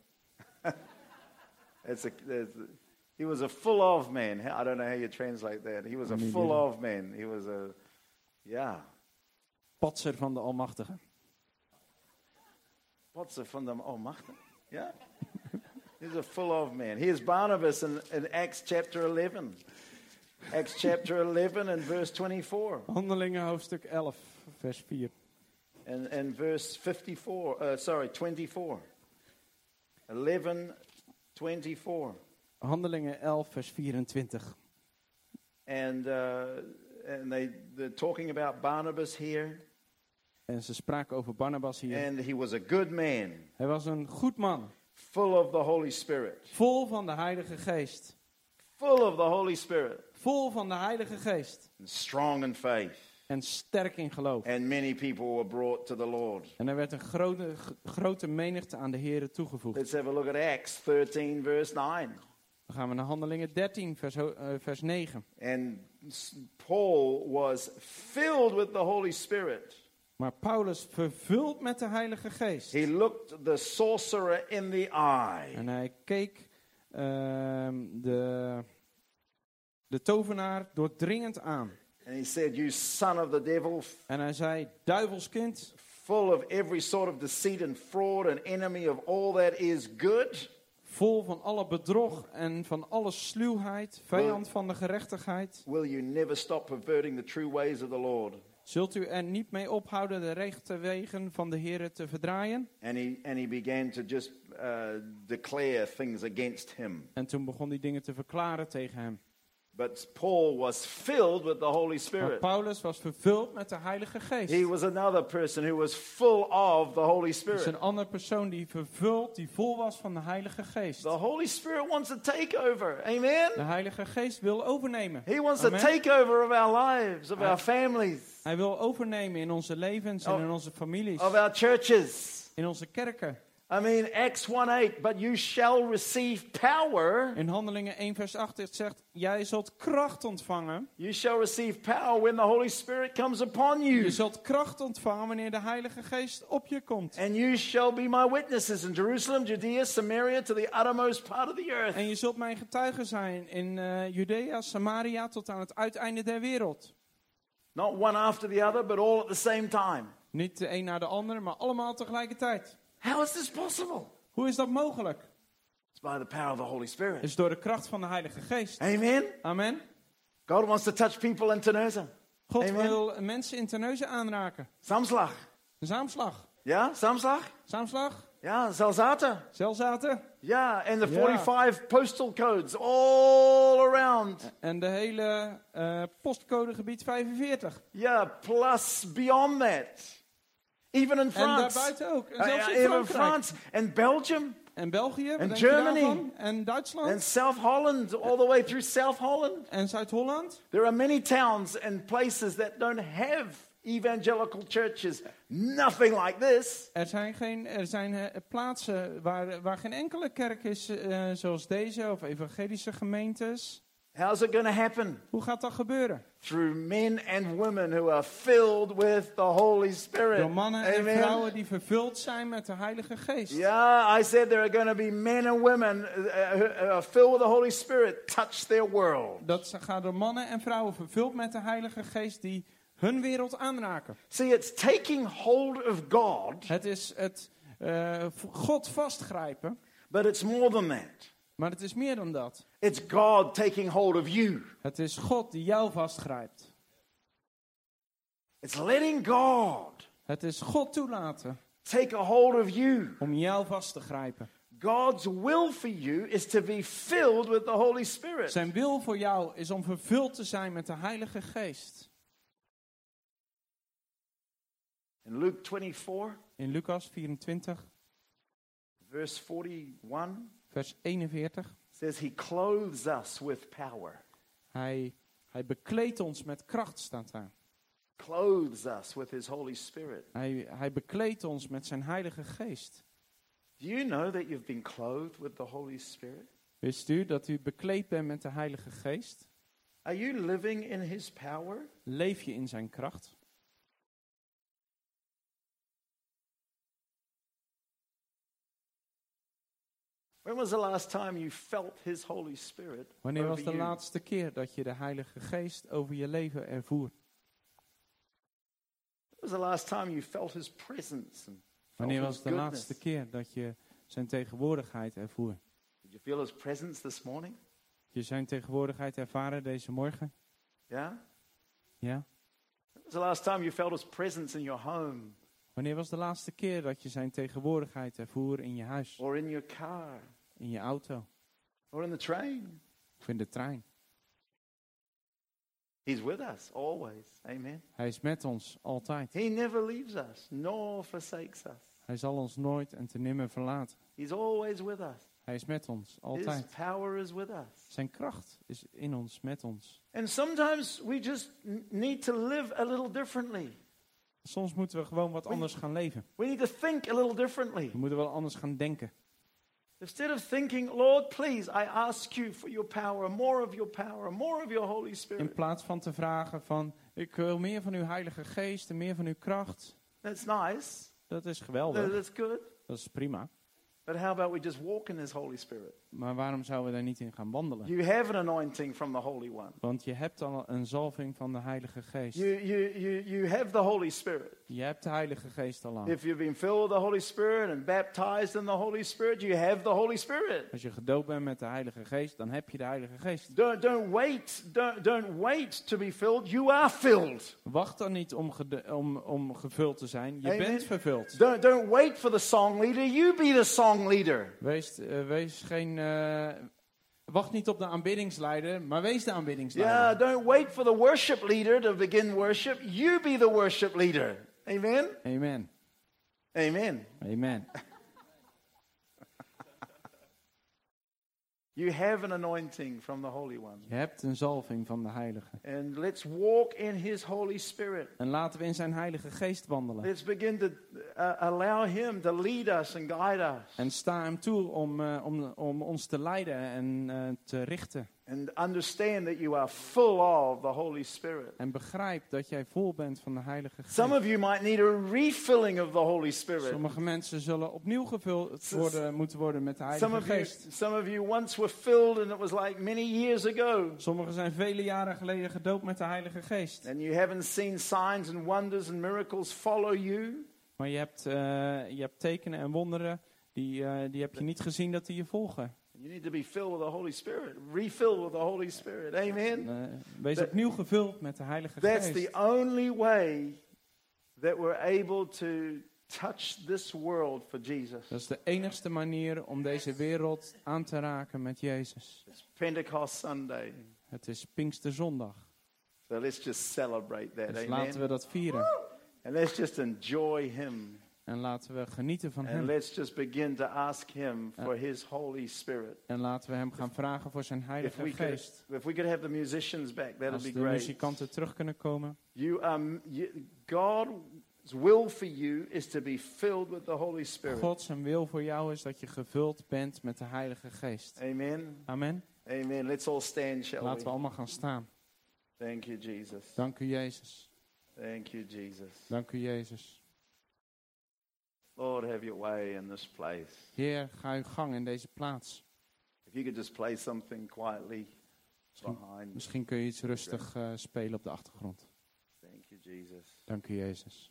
He was a full of man. I don't know how you translate that. He was a
Me
full
neither.
of man. He was a, yeah.
Patser van de Almachtige.
What's the from the Almighty? Yeah. He's a full of man. Here's Barnabas in Acts chapter 11. Acts chapter 11 and verse 24.
Handelingen hoofdstuk 11, vers 4.
And verse 24. 11, 24.
Handelingen 11, vers 24.
And they're talking about Barnabas here.
En ze spraken over Barnabas hier.
And he was a good man,
Hij was een goed man.
full of the Holy Spirit.
Vol van de Heilige Geest.
Full of the Holy Spirit.
Vol van de Heilige Geest.
And strong in faith.
En sterk in geloof.
And many people were brought to the Lord.
En er werd een grote menigte aan de Here toegevoegd.
Let's have a look at Acts 13, verse 9.
Dan gaan we naar Handelingen 13, vers 9.
And Paul was filled with the Holy Spirit.
Maar Paulus, vervuld met de Heilige Geest.
He looked the sorcerer in the eye.
En hij keek de tovenaar doordringend aan.
And he said, "You son of the devil,
En hij zei, duivelskind,
full of every sort of deceit and fraud, an enemy of all that is good.
vol van alle bedrog en van alle sluwheid, vijand van de gerechtigheid.
Will you never stop perverting the true ways of the Lord?"
Zult u er niet mee ophouden de rechte wegen van de Here te verdraaien?
And he began to just declare things against him.
En toen begon hij dingen te verklaren tegen hem.
But Paul was filled with the Holy
Maar
Spirit.
Paulus was vervuld met de Heilige Geest.
He was another person who was full of the Holy
Het is
Spirit.
een andere persoon die die vol was van de Heilige Geest.
The Holy Spirit wants to take over. Amen?
De Heilige Geest wil overnemen.
He wants
Amen.
to take over of our lives, of our families,
Hij wil overnemen in onze levens en in onze families.
of our churches.
In onze kerken.
I mean, Acts 1:8, but you shall receive power.
In Handelingen 1 vers 8 het zegt, jij zult kracht ontvangen.
You shall receive power when the Holy Spirit comes upon you.
Je zult kracht ontvangen wanneer de Heilige Geest op je komt.
And you shall be my witnesses in Jerusalem, Judea, Samaria, to the uttermost part of the earth.
En je zult mijn getuige zijn in Judea, Samaria tot aan het uiteinde der wereld.
Not one after the other, but all at the same time.
Niet de een na de ander, maar allemaal tegelijkertijd.
How is this possible?
Hoe is dat mogelijk?
It's by the power of the Holy Spirit.
Het is door de kracht van de Heilige Geest.
Amen?
Amen.
God wants to touch people in Terneuzen.
God
Amen.
wil mensen in Terneuzen aanraken.
Samslag.
Een zaamslag.
Ja, Samslag?
Zaamslag.
Ja, Zelzate.
Zelzaten.
Ja, and the
Ja.
45 postal codes all around.
En de hele postcodegebied 45.
Ja, plus beyond that. Even in
En
France.
daarbuiten ook. En zelfs in
Even
Frankrijk.
France. And Belgium.
En België. wat
En
denk je
Germany.
daarvan? En Duitsland.
And South Holland. All the way through South Holland.
En Zuid-Holland.
There are many towns and places that don't have evangelical churches. Nothing like this.
Er zijn plaatsen waar geen enkele kerk is zoals deze. Of evangelische gemeentes.
How's it going to happen?
Hoe gaat dat gebeuren?
Through men and women who are filled with the Holy Spirit.
Door mannen en vrouwen die vervuld zijn met de Heilige Geest.
Yeah, I said there are going to be men and women who are filled with the Holy Spirit, touch their world.
Dat gaat door mannen en vrouwen vervuld met de Heilige Geest die hun wereld aanraken.
See, it's taking hold of God.
Het is het God vastgrijpen.
But it's more than that.
Maar het is meer dan dat.
It's God taking hold of you.
Het is God die jou vastgrijpt.
It's letting God
Het is God toelaten
take a hold of you.
om jou vast te grijpen.
God's will for you is to be filled with the Holy Spirit.
Zijn wil voor jou is om vervuld te zijn met de Heilige Geest.
In Luke 24,
In Lucas 24,
verse 41,
vers 41.
says he clothes us with power.
Hij bekleedt ons met kracht, staat daar.
Clothes us with his Holy Spirit.
Hij bekleedt ons met zijn Heilige Geest.
Do you know that you've been clothed with the Holy Spirit?
Wist u dat u bekleed bent met de Heilige Geest?
Are you living in his power?
Leef je in zijn kracht?
When was the last time you felt his Holy Spirit?
Wanneer was
over
de
you?
laatste keer dat je de Heilige Geest over je leven ervoer?
When was the last time you felt his presence? And
Wanneer
felt
was
his
de
goodness?
laatste keer dat je zijn tegenwoordigheid ervoer?
Did you feel his presence this morning?
Heb je zijn tegenwoordigheid ervaren deze morgen?
Yeah?
Ja?
When was the last time you felt his presence in your home
Wanneer was de laatste keer dat je zijn tegenwoordigheid ervoer in je huis,
or in your car
in je auto
or in the train?
of in de trein?
He's with us always. Amen.
Hij is met ons altijd.
He never leaves us nor forsakes us.
Hij zal ons nooit en te nimmer verlaten.
He's always with us.
Hij is met ons,
His
altijd.
power is with us.
Zijn kracht is in ons, met ons.
And sometimes we just need to live a little differently.
Soms moeten we gewoon wat anders gaan leven.
We need to think a little differently.
We moeten wel anders gaan denken.
Instead of thinking, Lord, please, I ask you for your power, more of your Holy
In
Spirit.
plaats van te vragen van, ik wil meer van uw Heilige Geest en meer van uw kracht.
That's nice.
Dat is geweldig.
That's good.
Dat is prima.
But how about we just walk in His Holy Spirit?
Maar waarom zouden we daar niet in gaan wandelen?
You have an anointing from the Holy One.
Want je hebt al een zalving van de Heilige Geest.
You have the Holy Spirit.
Je hebt de Heilige Geest al lang.
If you've been filled with the Holy Spirit and baptized in the Holy Spirit, you have the Holy Spirit.
Als je gedoopt bent met de Heilige Geest, dan heb je de Heilige Geest.
Don't wait to be filled. You are filled.
Wacht dan niet om gevuld te zijn. Je
Amen.
bent vervuld.
Don't wait for the song leader. You be the song leader.
Wacht niet op de aanbiddingsleider, maar wees de
Yeah,
aanbiddingsleider.
don't wait for the worship leader to begin worship. You be the worship leader. Amen?
Amen.
Amen.
Amen.
You have an anointing from the Holy One.
Je hebt een zalving van de Heilige.
And let's walk in His Holy Spirit.
En laten we in zijn Heilige Geest wandelen.
Let's begin to allow Him to lead us and guide us.
En sta hem toe om ons te leiden en te richten.
And understand that you are full of the Holy Spirit.
En begrijp dat jij vol bent van de Heilige Geest.
Some of you might need a refilling of the Holy Spirit.
Sommige mensen zullen opnieuw gevuld moeten worden met de Heilige Geest.
Some of you once were filled and it was like many years ago.
Sommigen zijn vele jaren geleden gedoopt met de Heilige Geest.
And you haven't seen signs and wonders and miracles follow you.
Maar je hebt tekenen en wonderen, die heb je niet gezien dat die je volgen.
You need to be filled with the Holy Spirit. Refilled with the Holy Spirit. Amen.
Wees opnieuw gevuld met de Heilige
That's
Geest.
the only way that we're able to touch this world for Jesus.
Dat is de enigste manier om deze wereld aan te raken met Jezus.
It's Pentecost Sunday.
Het is Pinksterzondag.
So let's just celebrate that.
Dus
Amen.
laten we dat vieren.
And let's just enjoy Him.
En laten we genieten van
And
hem.
let's just begin to ask Him for His Holy Spirit.
En laten we hem gaan vragen voor zijn Heilige Geest.
If we could have the musicians back, that'd
Als
be
de
great.
muzikanten terug kunnen komen.
God's will for you is to be filled with the Holy Spirit.
God zijn wil voor jou is dat je gevuld bent met de Heilige Geest.
Amen.
Amen.
Amen. Let's all stand, shall
Laten we
we?
allemaal gaan staan.
Thank you, Jesus.
Dank u, Jezus.
Thank you, Jesus.
Dank u, Jezus.
Lord, have your way in this place.
Heer, ga uw gang in deze plaats.
If you could just play something quietly behind.
Misschien kun je iets rustig spelen op de achtergrond.
Thank you, Jesus.
Dank u, Jezus.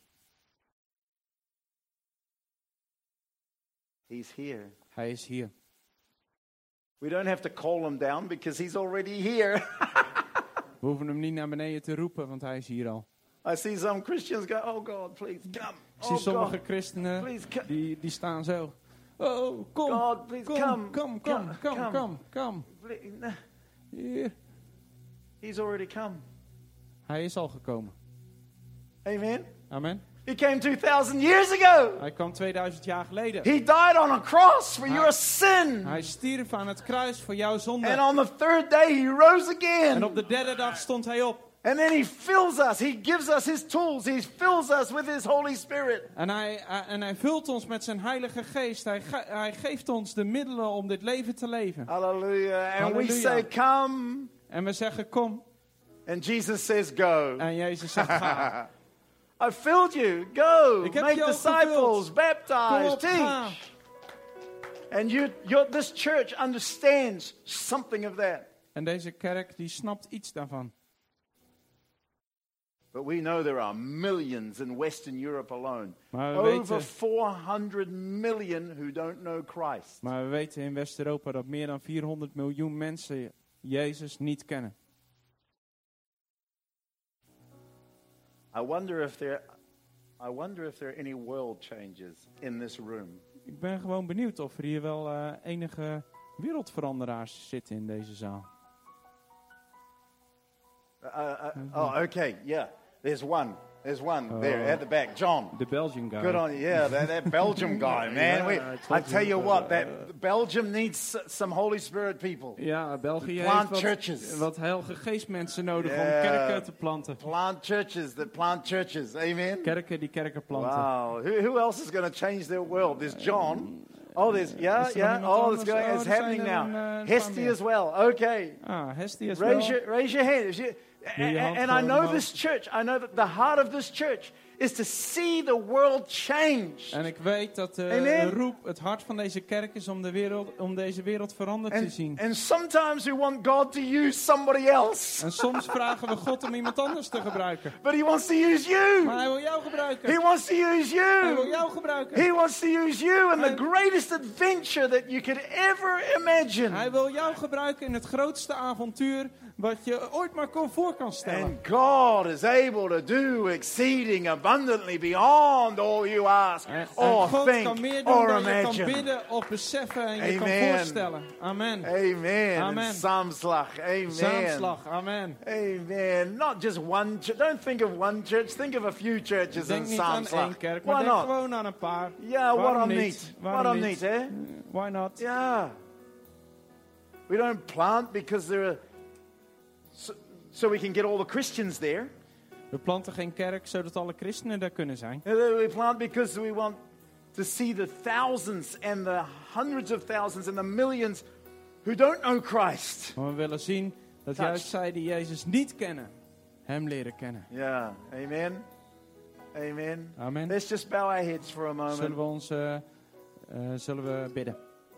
He's here.
Hij is hier.
We don't have to call him down because he's already here.
We hoeven hem niet naar beneden te roepen, want hij is hier al.
I see some Christians go, oh God, please come.
Ik zie
Oh
sommige
God,
christenen,
please come.
die staan zo. Oh, kom,
God, please come.
kom.
Please, no.
Hier.
He's already come.
Hij is al gekomen.
Amen.
Amen.
He came 2000 years ago.
Hij kwam 2000 jaar geleden.
He died on a cross for your sin.
Hij stierf aan het kruis voor jouw zonde.
And on the third day he rose again.
En op de derde dag stond hij op.
And then he fills us. He gives us his tools. He fills us with his Holy Spirit.
En hij vult ons met zijn Heilige Geest. Hij geeft ons de middelen om dit leven te leven.
Hallelujah. And we
Hallelujah.
say, come.
En we zeggen kom.
And Jesus says, go.
En Jezus zegt ga.
I filled you. Go.
Ik heb
Make
je al
disciples.
gevuld. Kom
Baptize.
op, ga.
Teach. And this church understands something of that.
En deze kerk die snapt iets daarvan.
But we know there are millions in Western Europe alone.
Maar we
Over
weten,
400 million who don't know Christ.
maar we weten in West-Europa dat meer dan 400 miljoen mensen Jezus niet kennen.
I wonder if there are any world changes in this room.
Ik ben gewoon benieuwd of er hier wel enige wereldveranderaars zitten in deze zaal.
Oh, okay, yeah. There's one there at the back. John.
De Belgian guy.
Good on you. Yeah, that Belgium guy, man.
Yeah,
I tell you what, that Belgium needs some Holy Spirit people.
Ja, België
Plant
heeft
churches.
wat Heilige Geest mensen nodig om
Yeah.
kerken te planten.
Plant churches that plant churches. Amen.
Kerken die kerken planten.
Wow. Who else is going to change their world? There's John. Oh, there's
Is er nog iemand
Oh,
anders?
it's going.
Oh,
It's
er zijn
happening
er
now.
een paar
Hestie
meer.
as well. Okay.
Ah, Hestie is wel.
Raise your hand.
Doe je hand
And I
gewoon
know
omhoog.
this church. I know that the heart of this church is to see the world change.
En ik weet dat de
Amen.
roep, het hart van deze kerk is om deze wereld veranderd te zien.
And sometimes we want God to use somebody else.
En soms vragen we God om iemand anders te gebruiken.
But he wants to use you.
Maar hij wil jou gebruiken.
He wants to use
Hij wil
you.
jou gebruiken.
He wants to use you in the
Hij-
greatest adventure that you could ever imagine.
Hij wil jou gebruiken in het grootste avontuur wat je ooit maar voor kan stellen.
And God is able to do exceeding abundantly beyond all you ask
En
or
God
think
kan meer doen
or
dan je kan
imagine.
bidden of beseffen en je kan
Amen.
voorstellen. Amen.
Amen.
Amen.
Samslag. Amen.
Zaamslag. Amen.
Amen. Not just one church. Don't think of one church. Think of a few churches
Denk
in
niet aan
Samslag.
één kerk,
Why
maar denk
not?
gewoon aan een paar.
Yeah,
Waarom
what
niet?
What niet, eh?
Why not?
Yeah. We don't plant because there are so we can get all the Christians there.
We planten geen kerk zodat alle christenen daar kunnen zijn.
We plant because we want to see the thousands and the hundreds of thousands and the millions who don't know Christ.
Maar we willen zien dat
Touched.
juist zij die Jezus niet kennen, hem leren kennen.
Yeah. Amen. Amen.
Amen.
Let's just bow our heads for a
Zullen
moment.
we zullen we bidden.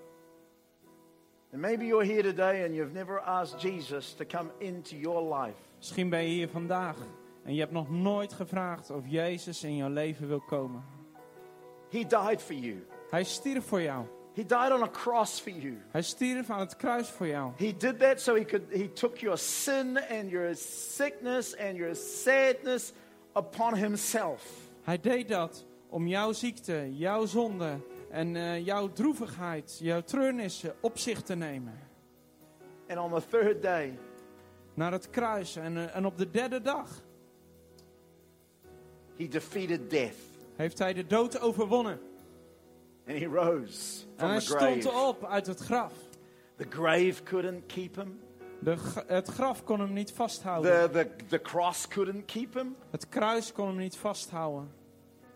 And maybe you're here today and you've never asked Jesus to come into your life.
Misschien ben je hier vandaag en je hebt nog nooit gevraagd of Jezus in jouw leven wil komen.
He died for you.
Hij stierf voor jou.
He died on a cross for you.
Hij stierf aan het kruis voor jou.
He did that so he took your sin and your sickness and your sadness upon himself.
Hij deed dat om jouw ziekte, jouw zonde en jouw droevigheid, jouw treurnissen op zich te nemen.
And on the third day,
Naar het kruis en op de derde dag
he defeated death.
heeft hij de dood overwonnen.
And he rose
En
from
hij
the
stond
grave.
op uit het graf.
The grave couldn't keep him.
Het graf kon hem niet vasthouden.
The cross couldn't keep him.
Het kruis kon hem niet vasthouden.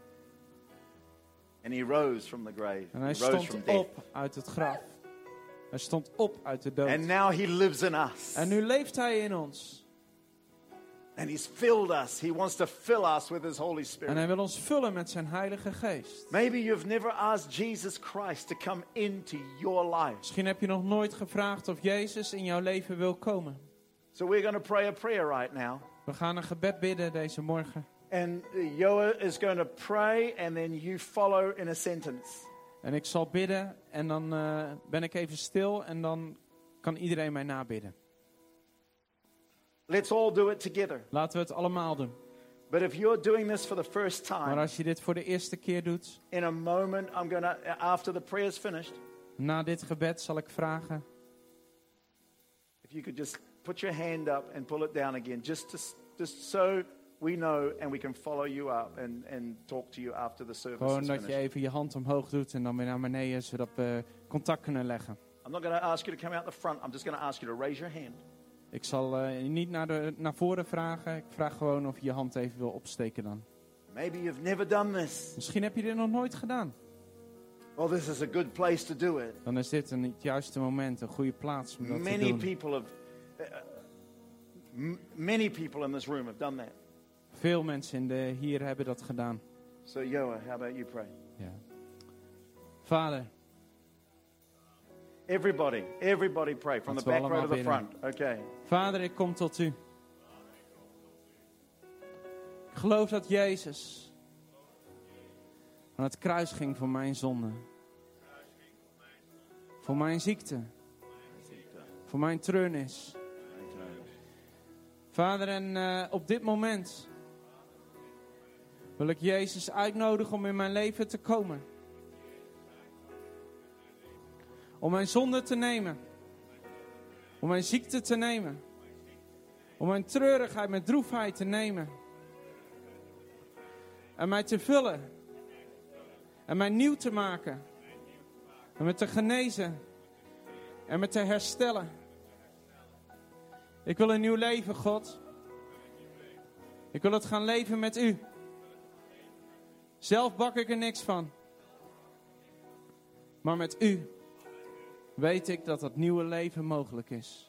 And he rose from the grave.
En hij
He rose from
stond
death.
op uit het graf. Hij stond op uit de dood.
And now he lives in us.
En nu leeft hij in ons.
And he's filled us. He wants to fill us with his Holy
En
Spirit.
hij wil ons vullen met zijn Heilige Geest.
Maybe you've never asked Jesus Christ to come into your life.
Misschien heb je nog nooit gevraagd of Jezus in jouw leven wil komen.
So we're going to pray a prayer right now.
We gaan een gebed bidden deze morgen.
And Joa is going to pray and then you follow in a sentence.
En ik zal bidden en dan ben ik even stil en dan kan iedereen mij nabidden.
Let's all do it together.
Laten we het allemaal doen.
But if you're doing this for the first
Maar
time,
als je dit voor de eerste keer doet,
in a moment, I'm going to, after the prayer is finished,
na dit gebed zal ik vragen
if you could just put your hand up and pull it down again, just so we know and we can follow you up and talk to you after the service
gewoon
is
dat je
finished.
even je hand omhoog doet en dan weer naar beneden, zodat we contact kunnen leggen.
I'm not going to ask you to come out the front. I'm just going to ask you to raise your hand.
Ik zal niet naar voren vragen, ik vraag gewoon of je je hand even wil opsteken dan.
Maybe you've never done this.
Misschien heb je dit nog nooit gedaan.
Well, this is a good place to do it.
Dan is dit het juiste moment, een goede plaats om dat te
Many
doen.
people have, many people in this room have done that.
Veel mensen hier hebben dat gedaan.
So, Joa, how about you pray?
Ja. Vader,
Everybody pray from the
Laten we
back row to the
allemaal
front. Okay.
Vader, ik kom tot u. Ik geloof dat Jezus aan het kruis ging voor mijn zonde. Voor mijn ziekte. Voor mijn treurnis. Vader, en op dit moment wil ik Jezus uitnodigen om in mijn leven te komen. Om mijn zonde te nemen. Om mijn ziekte te nemen. Om mijn treurigheid, mijn droefheid te nemen. En mij te vullen. En mij nieuw te maken. En me te genezen. En me te herstellen. Ik wil een nieuw leven, God. Ik wil het gaan leven met u. Zelf bak ik er niks van. Maar met u weet ik dat dat nieuwe leven mogelijk is.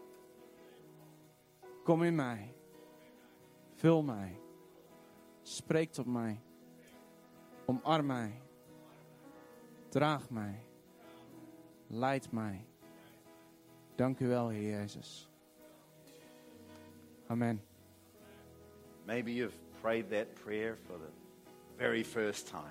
Kom in mij. Vul mij. Spreek tot mij. Omarm mij. Draag mij. Leid mij. Dank u wel, Heer Jezus. Amen.
Maybe you've prayed that prayer for the very first time.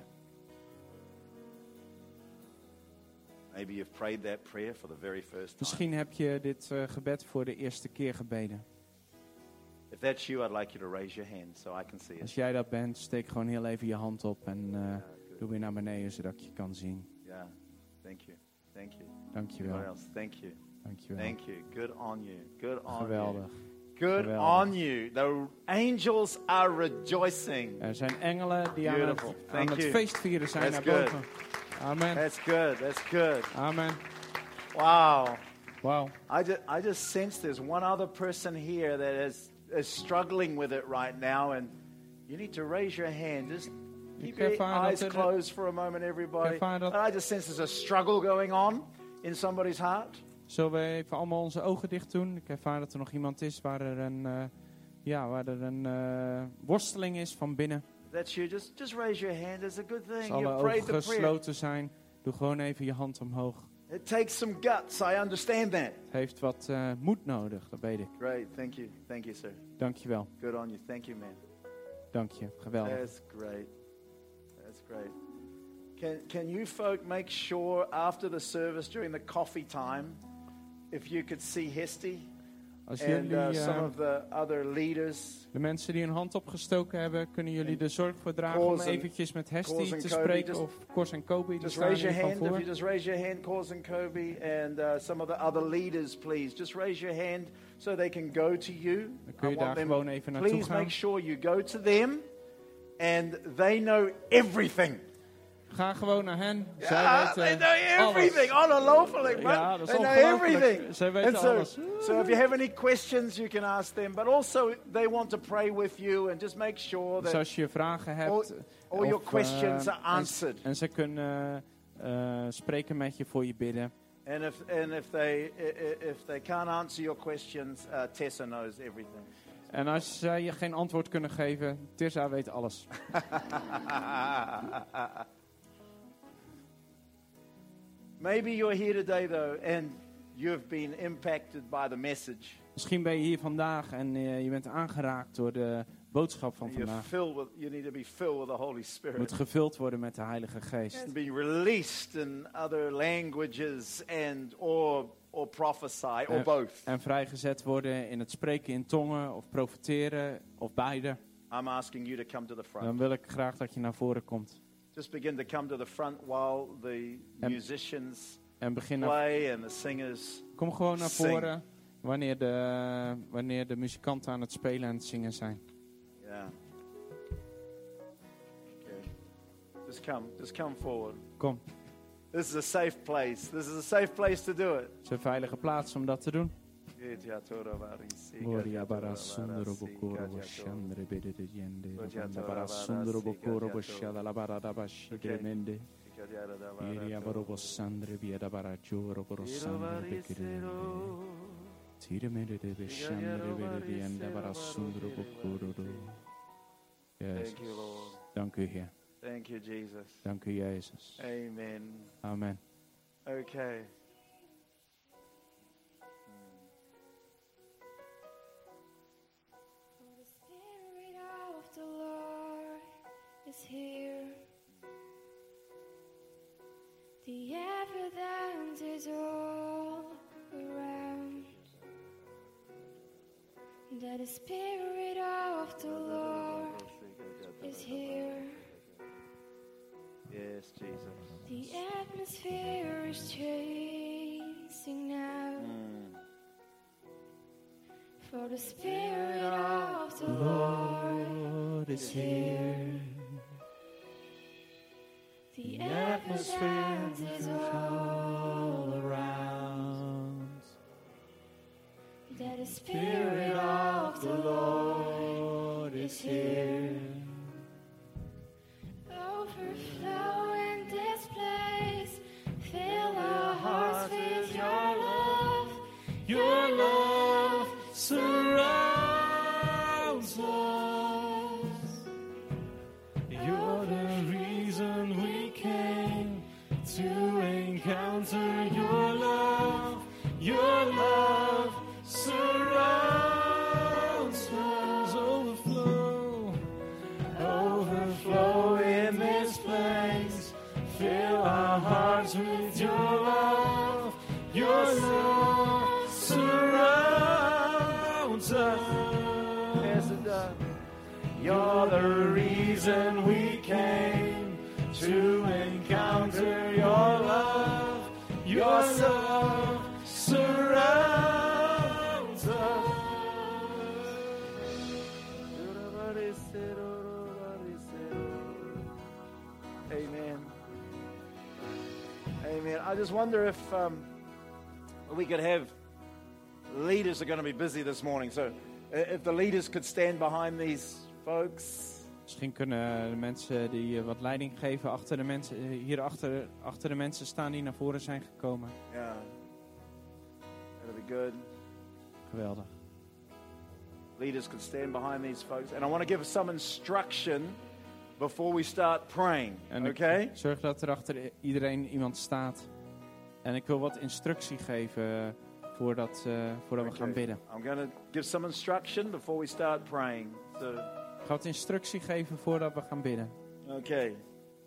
Maybe you've prayed that prayer for the very first time.
Misschien heb je dit gebed voor de eerste keer gebeden.
If that's you, I'd like you to raise your hand so I can see it.
Als jij dat bent, steek gewoon heel even je hand op en doe weer naar beneden zodat ik je kan zien.
Yeah. Thank you. Thank you.
Dank je
What
wel.
else? Thank you.
Dank je wel.
Thank you. Good on you. Good on
Geweldig.
you. Good
Geweldig.
on you. The angels are rejoicing.
Er zijn engelen die aan
Beautiful. Thank
het
you.
feest vieren zijn
That's
naar
good.
boven. Amen.
That's good. That's good.
Amen.
Wow.
Wauw.
I just sense there's one other person here that is struggling with it right now, and you need to raise your hand. Just keep your eyes closed for a moment, everybody. I just sense there's a struggle going on in somebody's heart.
Zullen we even allemaal onze ogen dicht doen? Ik ervaar dat er nog iemand is waar er een worsteling is van binnen.
That's you. Just raise your hand. It's a good thing.
Als alle
You prayed
ogen
the prayer.
gesloten zijn, doe gewoon even je hand omhoog.
It takes some guts. I understand that.
Het heeft wat moed nodig, dat weet ik.
Great. Thank you. Thank you, sir.
Dank je wel.
Good on you. Thank you, man.
Dank je. Geweldig.
That's great. That's great. Can you folk make sure after the service, during the coffee time, if you could see Hesty
Als
and
jullie,
some of the other leaders,
de mensen die hun hand opgestoken hebben, kunnen jullie er zorg voor dragen
Koos
om
en-
eventjes met Hestie
Koos en
te
Kobe,
spreken.
just-
Of Kors en Kobe, die
just
staan
raise
hier
your
van
hand. If
voor.
you just raise your hand, Kors and Kobe, and some of the other leaders, please. Just raise your hand so they can go to you.
Dan kun je
I want
daar
them-
gewoon even naartoe
Please
gaan.
make sure you go to them and they know everything.
Ga gewoon naar hen. Zij
Yeah, they
weten
know everything.
alles.
Ongelooflijk, man.
Ja, dat is
They know
ongelooflijk.
everything.
Zij weten
And so,
alles.
so if you have any questions, you can ask them. But also, they want to pray with you and just make sure
Dus
that
als je vragen
all,
hebt,
all your
of,
questions are
en-
answered.
En ze kunnen spreken met je, voor je bidden.
And if they can't answer your questions, Tessa knows everything.
En als zij je geen antwoord kunnen geven, Tirza weet alles.
Maybe you're here today though, and you've been impacted by the message.
Misschien ben je hier vandaag en je bent aangeraakt door de boodschap van vandaag.
You need to be filled with the Holy
Je
Spirit.
moet gevuld worden met de Heilige Geest.
And be released in other languages or prophesy or both.
En vrijgezet worden in het spreken in tongen of profeteren of beide.
I'm asking you to come to the front.
Dan wil ik graag dat je naar voren komt.
Just begin to come to the front while the musicians play and the singers.
Kom gewoon naar voren wanneer de muzikanten aan het spelen en het zingen zijn.
Yeah. Okay. Just come forward.
Kom.
This is a safe place. This is a safe place to do it.
Het is een veilige plaats om dat te doen.
Thank you, Lord.
Dank u, Heer.
Thank you, Jesus.
Dank u, Jezus.
Amen.
Amen.
Okay.
For the Spirit of the Lord is here. The evidence is all around. That the Spirit of the Lord is here.
Yes, Jesus.
The atmosphere is changing now. For the Spirit of the Lord is here. The atmosphere is all around. That the Spirit of the Lord is here. Overflow in this place. Fill our hearts with your love. Your love surrounds us. You're the reason we came to encounter your love. Your love surrounds us. Overflow in this place. Fill our hearts with your love. Your love surrounds us.
Yes, it does.
You're the reason we came to encounter your love. Your love surrounds us.
Amen. Amen. I just wonder if we could have leaders are going to be busy this morning. So if the leaders could stand behind these folks.
Misschien kunnen de mensen die wat leiding geven achter de mensen, hier achter de mensen staan die naar voren zijn gekomen.
Yeah. That'll be good.
Geweldig.
Leaders could stand behind these folks. And I want to give some instruction before we start praying.
En
Okay?
ik zorg dat er achter iedereen iemand staat. En ik wil wat instructie geven voordat we gaan bidden.
I'm going to give some instruction before we start praying. So,
Ik ga wat instructie geven voordat we gaan bidden.
okay.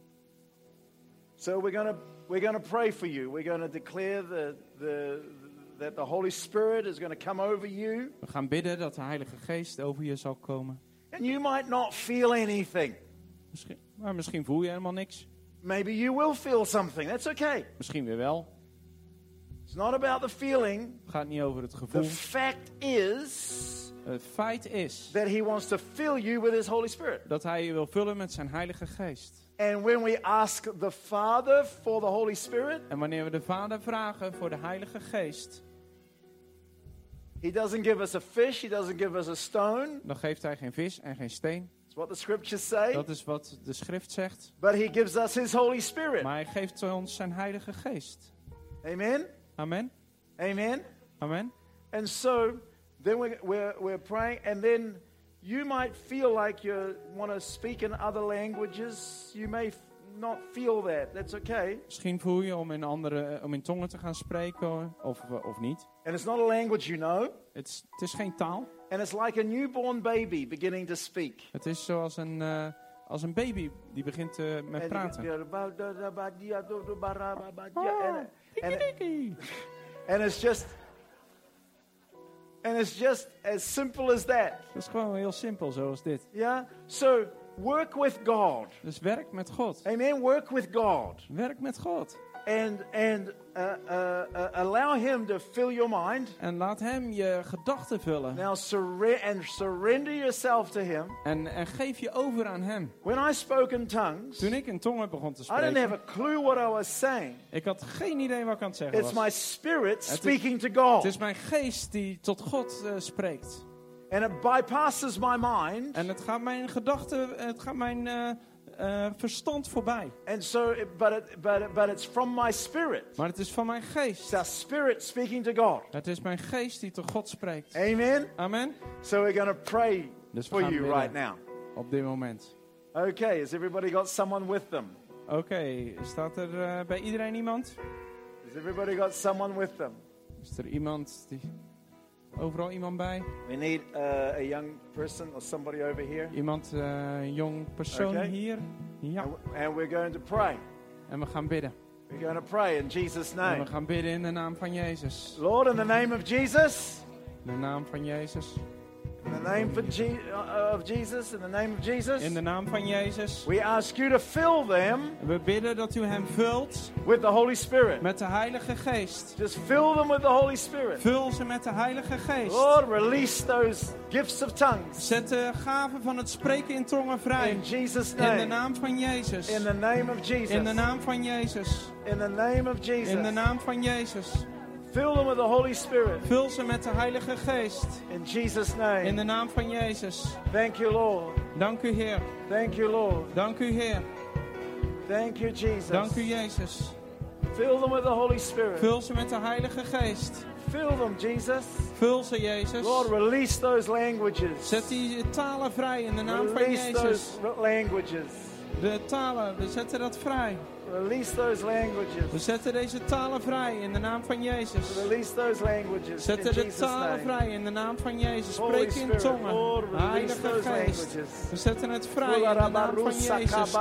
So we're going to pray for you. We're going to declare that the Holy Spirit is going to come over you.
We gaan bidden dat de Heilige Geest over je zal komen.
And you might not feel anything.
Misschien voel je helemaal niks.
Maybe you will feel something. That's okay.
Misschien weer wel.
It's not about the feeling.
Het gaat niet over het
The
gevoel.
fact is
Het feit is
that he wants to fill you with his Holy Spirit.
dat hij je wil vullen met zijn Heilige Geest.
And when we ask the Father for the Holy Spirit,
En wanneer we de Vader vragen voor de Heilige Geest,
he doesn't give us a fish, he doesn't give us a stone.
dan geeft hij geen vis en geen steen.
That's what the scriptures say.
Dat is wat de schrift zegt.
But he gives us his Holy Spirit.
Maar hij geeft ons zijn Heilige Geest.
Amen?
Amen.
Amen?
Amen.
And so then we're praying, and then you might feel like you want to speak in other languages. You may not feel that. That's okay.
Misschien voel je om in tongen te gaan spreken of niet.
And it's not a language you know.
Het is geen taal.
And it's like a newborn baby beginning to speak.
Het is zoals een baby die begint met praten.
And it's just as simple as that.
Dat is gewoon heel simpel, zoals dit.
Yeah? So, work with God.
Dus werk met God.
Amen? Work with God.
Werk met God.
And allow Him to fill your mind.
En laat hem je gedachten vullen.
Now surrender yourself to Him.
En geef je over aan hem.
When I spoke in tongues,
Toen ik in tongen begon te
I didn't have
spreken,
a clue what I was saying.
ik had geen idee wat ik aan het zeggen
It's
was.
my spirit
is-
speaking to God.
Het is mijn geest die tot God spreekt.
And it bypasses my mind.
En het gaat mijn gedachten, het gaat mijn verstand voorbij.
And so, but it's from my spirit.
Maar het is van mijn
It's
geest.
our spirit speaking to God.
Het is mijn geest die tot God spreekt.
Amen?
Amen.
So we're going to pray
Dus we
for
gaan
you
bidden
right now.
op dit moment.
Okay, has everybody got someone with them?
Oké, staat er bij iedereen iemand?
Has everybody got someone with them?
Is er iemand die... Overal iemand bij?
We need a young person or somebody over here.
Iemand, een jong persoon
Oké.
hier? Ja.
And we're going to pray.
En we gaan bidden.
We're going to pray in Jesus'
En
name.
we gaan bidden in de naam van Jezus.
Lord, in the name of Jesus.
In de naam van Jezus.
In the name of Jesus. In the name of Jesus.
In de naam van Jezus.
We ask you to fill them
We bidden dat u hem vult
with the Holy Spirit.
met de Heilige Geest.
Just fill them with the Holy Spirit.
Vul ze met de Heilige Geest.
Lord, release those gifts of tongues.
Zet de gaven van het spreken in tongen vrij.
In Jesus'
In de
name.
naam van Jezus.
In the name of Jesus.
In de naam van Jezus.
In the name of Jesus.
In de naam van Jezus.
Fill them with the Holy Spirit.
Vul ze met de Heilige Geest.
In Jesus'
In
name.
de naam van Jezus.
Thank you, Lord.
Dank u, Heer.
Thank you, Lord.
Dank u, Heer.
Thank you, Jesus.
Dank u, Jezus.
Fill them with the Holy Spirit.
Vul ze met de Heilige Geest.
Fill them, Jesus.
Vul ze, Jezus.
Lord, release those languages.
Zet die talen vrij in de naam van
Release
Jezus.
those languages.
De talen, we zetten dat vrij.
Release those languages.
We zetten deze talen vrij in de naam van Jezus.
Release those languages. In
Zetten de
Jesus'
talen
name.
vrij in de naam van Jezus.
Holy
Spreek in
Spirit,
tongen.
Lord, release
Heilige
those
Geest.
languages.
We zetten het vrij in de naam van Jezus.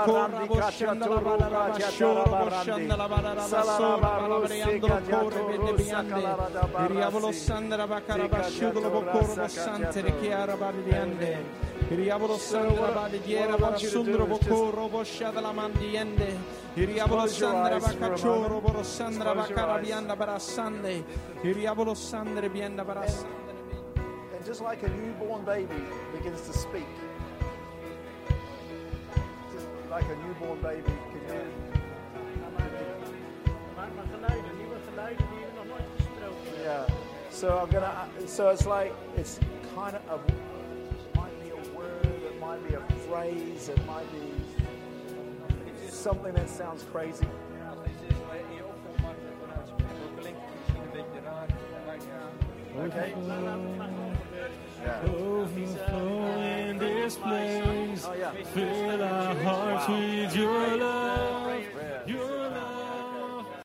And just like a newborn baby begins to speak. Just like a newborn baby. Can you? Yeah. So I'm gonna. So it's like it's kind of might be a word, it might be a phrase, it might be something that sounds crazy. Okay.
Overflow in this place.
Oh yeah.
Fill our hearts with your love.